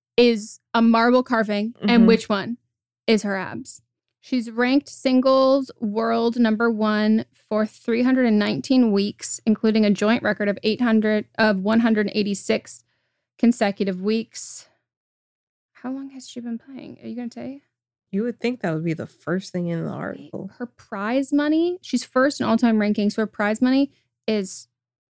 B: is a marble carving
C: Mhm.
B: and which one is her abs? She's ranked singles world number one for three hundred nineteen weeks, including a joint record of eight hundred of one hundred eighty-six consecutive weeks. How long has she been playing? Are you going to say?
C: You would think that would be the first thing in the article.
B: Her prize money, she's first in all-time rankings, so her prize money is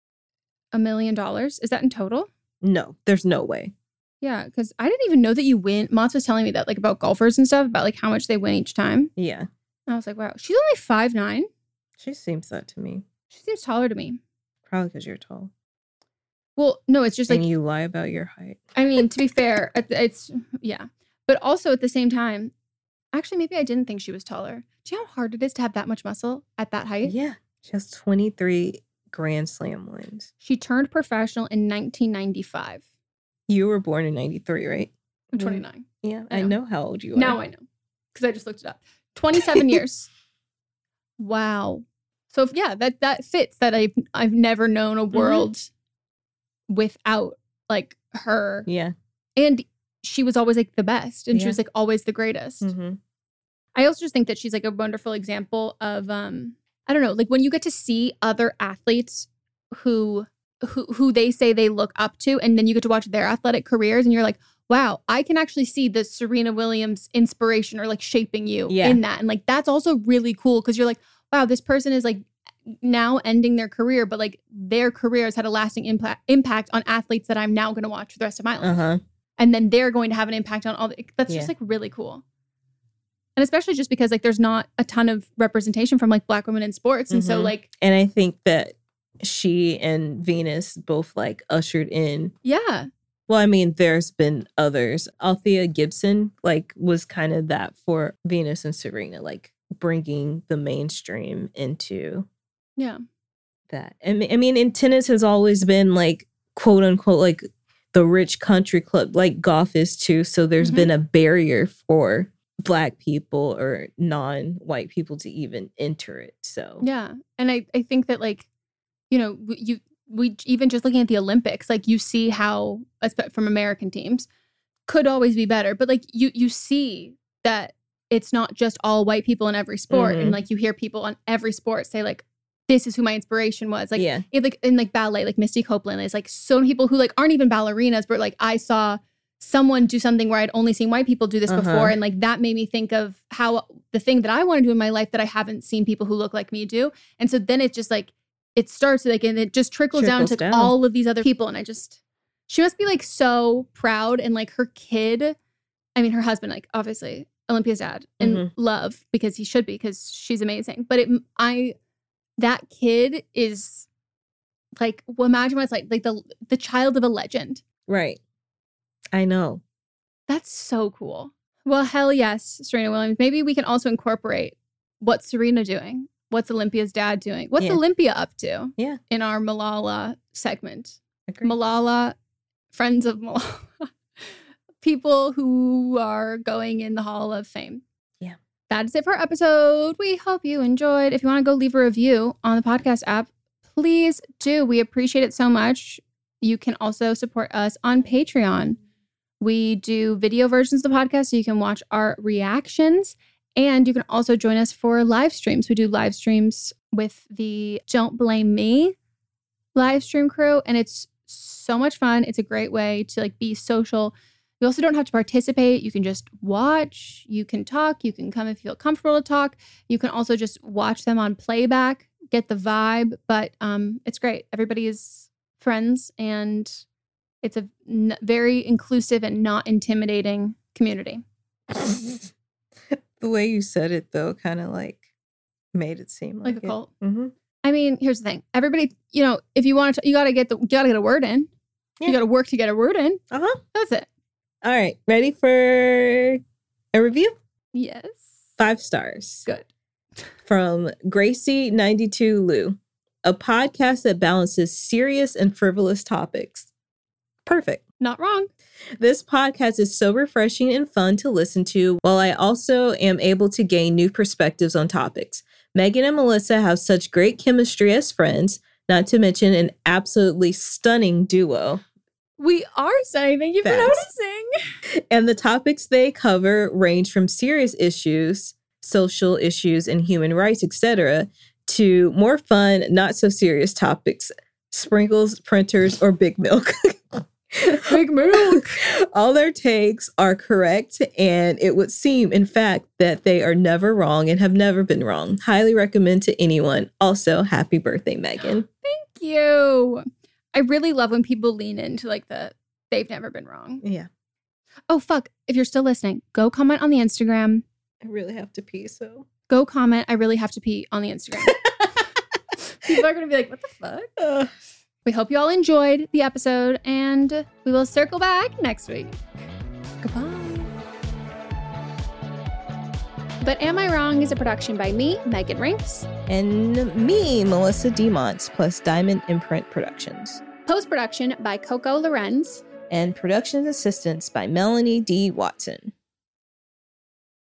B: a million dollars. Is that in total?
C: No, there's no way.
B: Yeah, because I didn't even know that you win. Mott's was telling me that, like, about golfers and stuff, about, like, how much they win each time.
C: Yeah.
B: And I was like, wow. She's only five nine.
C: She seems that to me.
B: She seems taller to me.
C: Probably because you're tall.
B: Well, no, it's just like,
C: and you lie about your height.
B: I mean, to be fair, it- it's, yeah. But also at the same time, actually, maybe I didn't think she was taller. Do you know how hard it is to have that much muscle at that height?
C: Yeah. She has twenty-three Grand Slam wins.
B: She turned professional in nineteen ninety-five.
C: You were born in ninety-three, right?
B: I'm
C: Yeah.
B: twenty-nine.
C: Yeah,
B: I
C: I
B: know.
C: know how old you are.
B: Now I know because I just looked it up. twenty-seven years. Wow. So if, yeah, that that fits. That I've I've never known a world without like her,
C: Yeah.
B: and she was always like the best, and she
C: Yeah.
B: was like always the greatest.
C: Mm-hmm.
B: I also just think that she's like a wonderful example of um I don't know, like when you get to see other athletes who who, who they say they look up to. And then you get to watch their athletic careers and you're like, wow, I can actually see the Serena Williams inspiration or like shaping you
C: yeah.
B: in that. And like, that's also really cool because you're like, wow, this person is like now ending their career, but like their career has had a lasting impact impact on athletes that I'm now going to watch for the rest of my life.
C: Uh-huh.
B: And then they're going to have an impact on all the, that's yeah. just like really cool. And especially just because like there's not a ton of representation from like Black women in sports. And mm-hmm. so like.
C: And I think that she and Venus both like ushered in.
B: Yeah.
C: Well, I mean, there's been others. Althea Gibson like was kind of that for Venus and Serena, like bringing the mainstream into
B: yeah
C: that. And I mean, in tennis has always been like quote unquote like the rich country club, like golf is too. So there's mm-hmm. been a barrier for Black people or non-white people to even enter it. So
B: yeah, and I I think that like you know you. We even just looking at the Olympics, like you see how from American teams could always be better. But like you you see that it's not just all white people in every sport. Mm-hmm. And like you hear people on every sport say like, this is who my inspiration was. Like,
C: yeah.
B: it, like in like ballet, like Misty Copeland is like so many people who like aren't even ballerinas, but like I saw someone do something where I'd only seen white people do this uh-huh. before. And like that made me think of how the thing that I want to do in my life that I haven't seen people who look like me do. And so then it's just like, it starts like, and it just trickles, trickles down to down. all of these other people. And I just, she must be like so proud. And like her kid, I mean, her husband, like obviously Olympia's dad and mm-hmm. love because he should be, because she's amazing. But it, I, that kid is like, well, imagine what it's like, like the, the child of a legend.
C: Right. I know.
B: That's so cool. Well, hell yes, Serena Williams. Maybe we can also incorporate what's Serena doing? What's Olympia's dad doing? What's yeah. Olympia up to?
C: Yeah.
B: In our Malala segment.
C: Agreed.
B: Malala, friends of Malala. People who are going in the Hall of Fame.
C: Yeah.
B: That is it for our episode. We hope you enjoyed. If you want to go leave a review on the podcast app, please do. We appreciate it so much. You can also support us on Patreon. We do video versions of the podcast so you can watch our reactions. And you can also join us for live streams. We do live streams with the Don't Blame Me live stream crew. And it's so much fun. It's a great way to like be social. You also don't have to participate. You can just watch. You can talk. You can come if you feel comfortable to talk. You can also just watch them on playback, get the vibe. But um, it's great. Everybody is friends. And it's a n- very inclusive and not intimidating community.
C: The way you said it, though, kind of like made it seem like,
B: like a cult.
C: Mm-hmm.
B: I mean, here's the thing. Everybody, you know, if you want to, you got to get the, you got to get a word in. Yeah. You got to work to get a word in.
C: Uh huh.
B: That's it.
C: All right. Ready for a review?
B: Yes.
C: Five stars.
B: Good.
C: From Gracie ninety-two Lou, a podcast that balances serious and frivolous topics. Perfect.
B: Not wrong.
C: This podcast is so refreshing and fun to listen to, while I also am able to gain new perspectives on topics. Megan and Melissa have such great chemistry as friends, not to mention an absolutely stunning duo.
B: We are stunning. Thank you for
C: Facts.
B: noticing.
C: And the topics they cover range from serious issues, social issues, and human rights, et cetera, to more fun, not so serious topics, sprinkles, printers, or big milk.
B: Big milk.
C: All their takes are correct, and it would seem, in fact, that they are never wrong and have never been wrong. Highly recommend to anyone. Also, happy birthday, Megan.
B: Thank you. I really love when people lean into like the they've never been wrong.
C: Yeah.
B: Oh, fuck. If you're still listening, go comment on the Instagram.
C: I really have to pee, so.
B: Go comment. I really have to pee on the Instagram. People are going to be like, what the fuck? Uh. We hope you all enjoyed the episode, and we will circle back next week. Goodbye. But Am I Wrong is a production by me, Megan Rinks.
C: And me, Melissa DeMonts, plus Diamond Imprint Productions.
B: Post-production by Coco Lorenz.
C: And production assistance by Melanie D. Watson.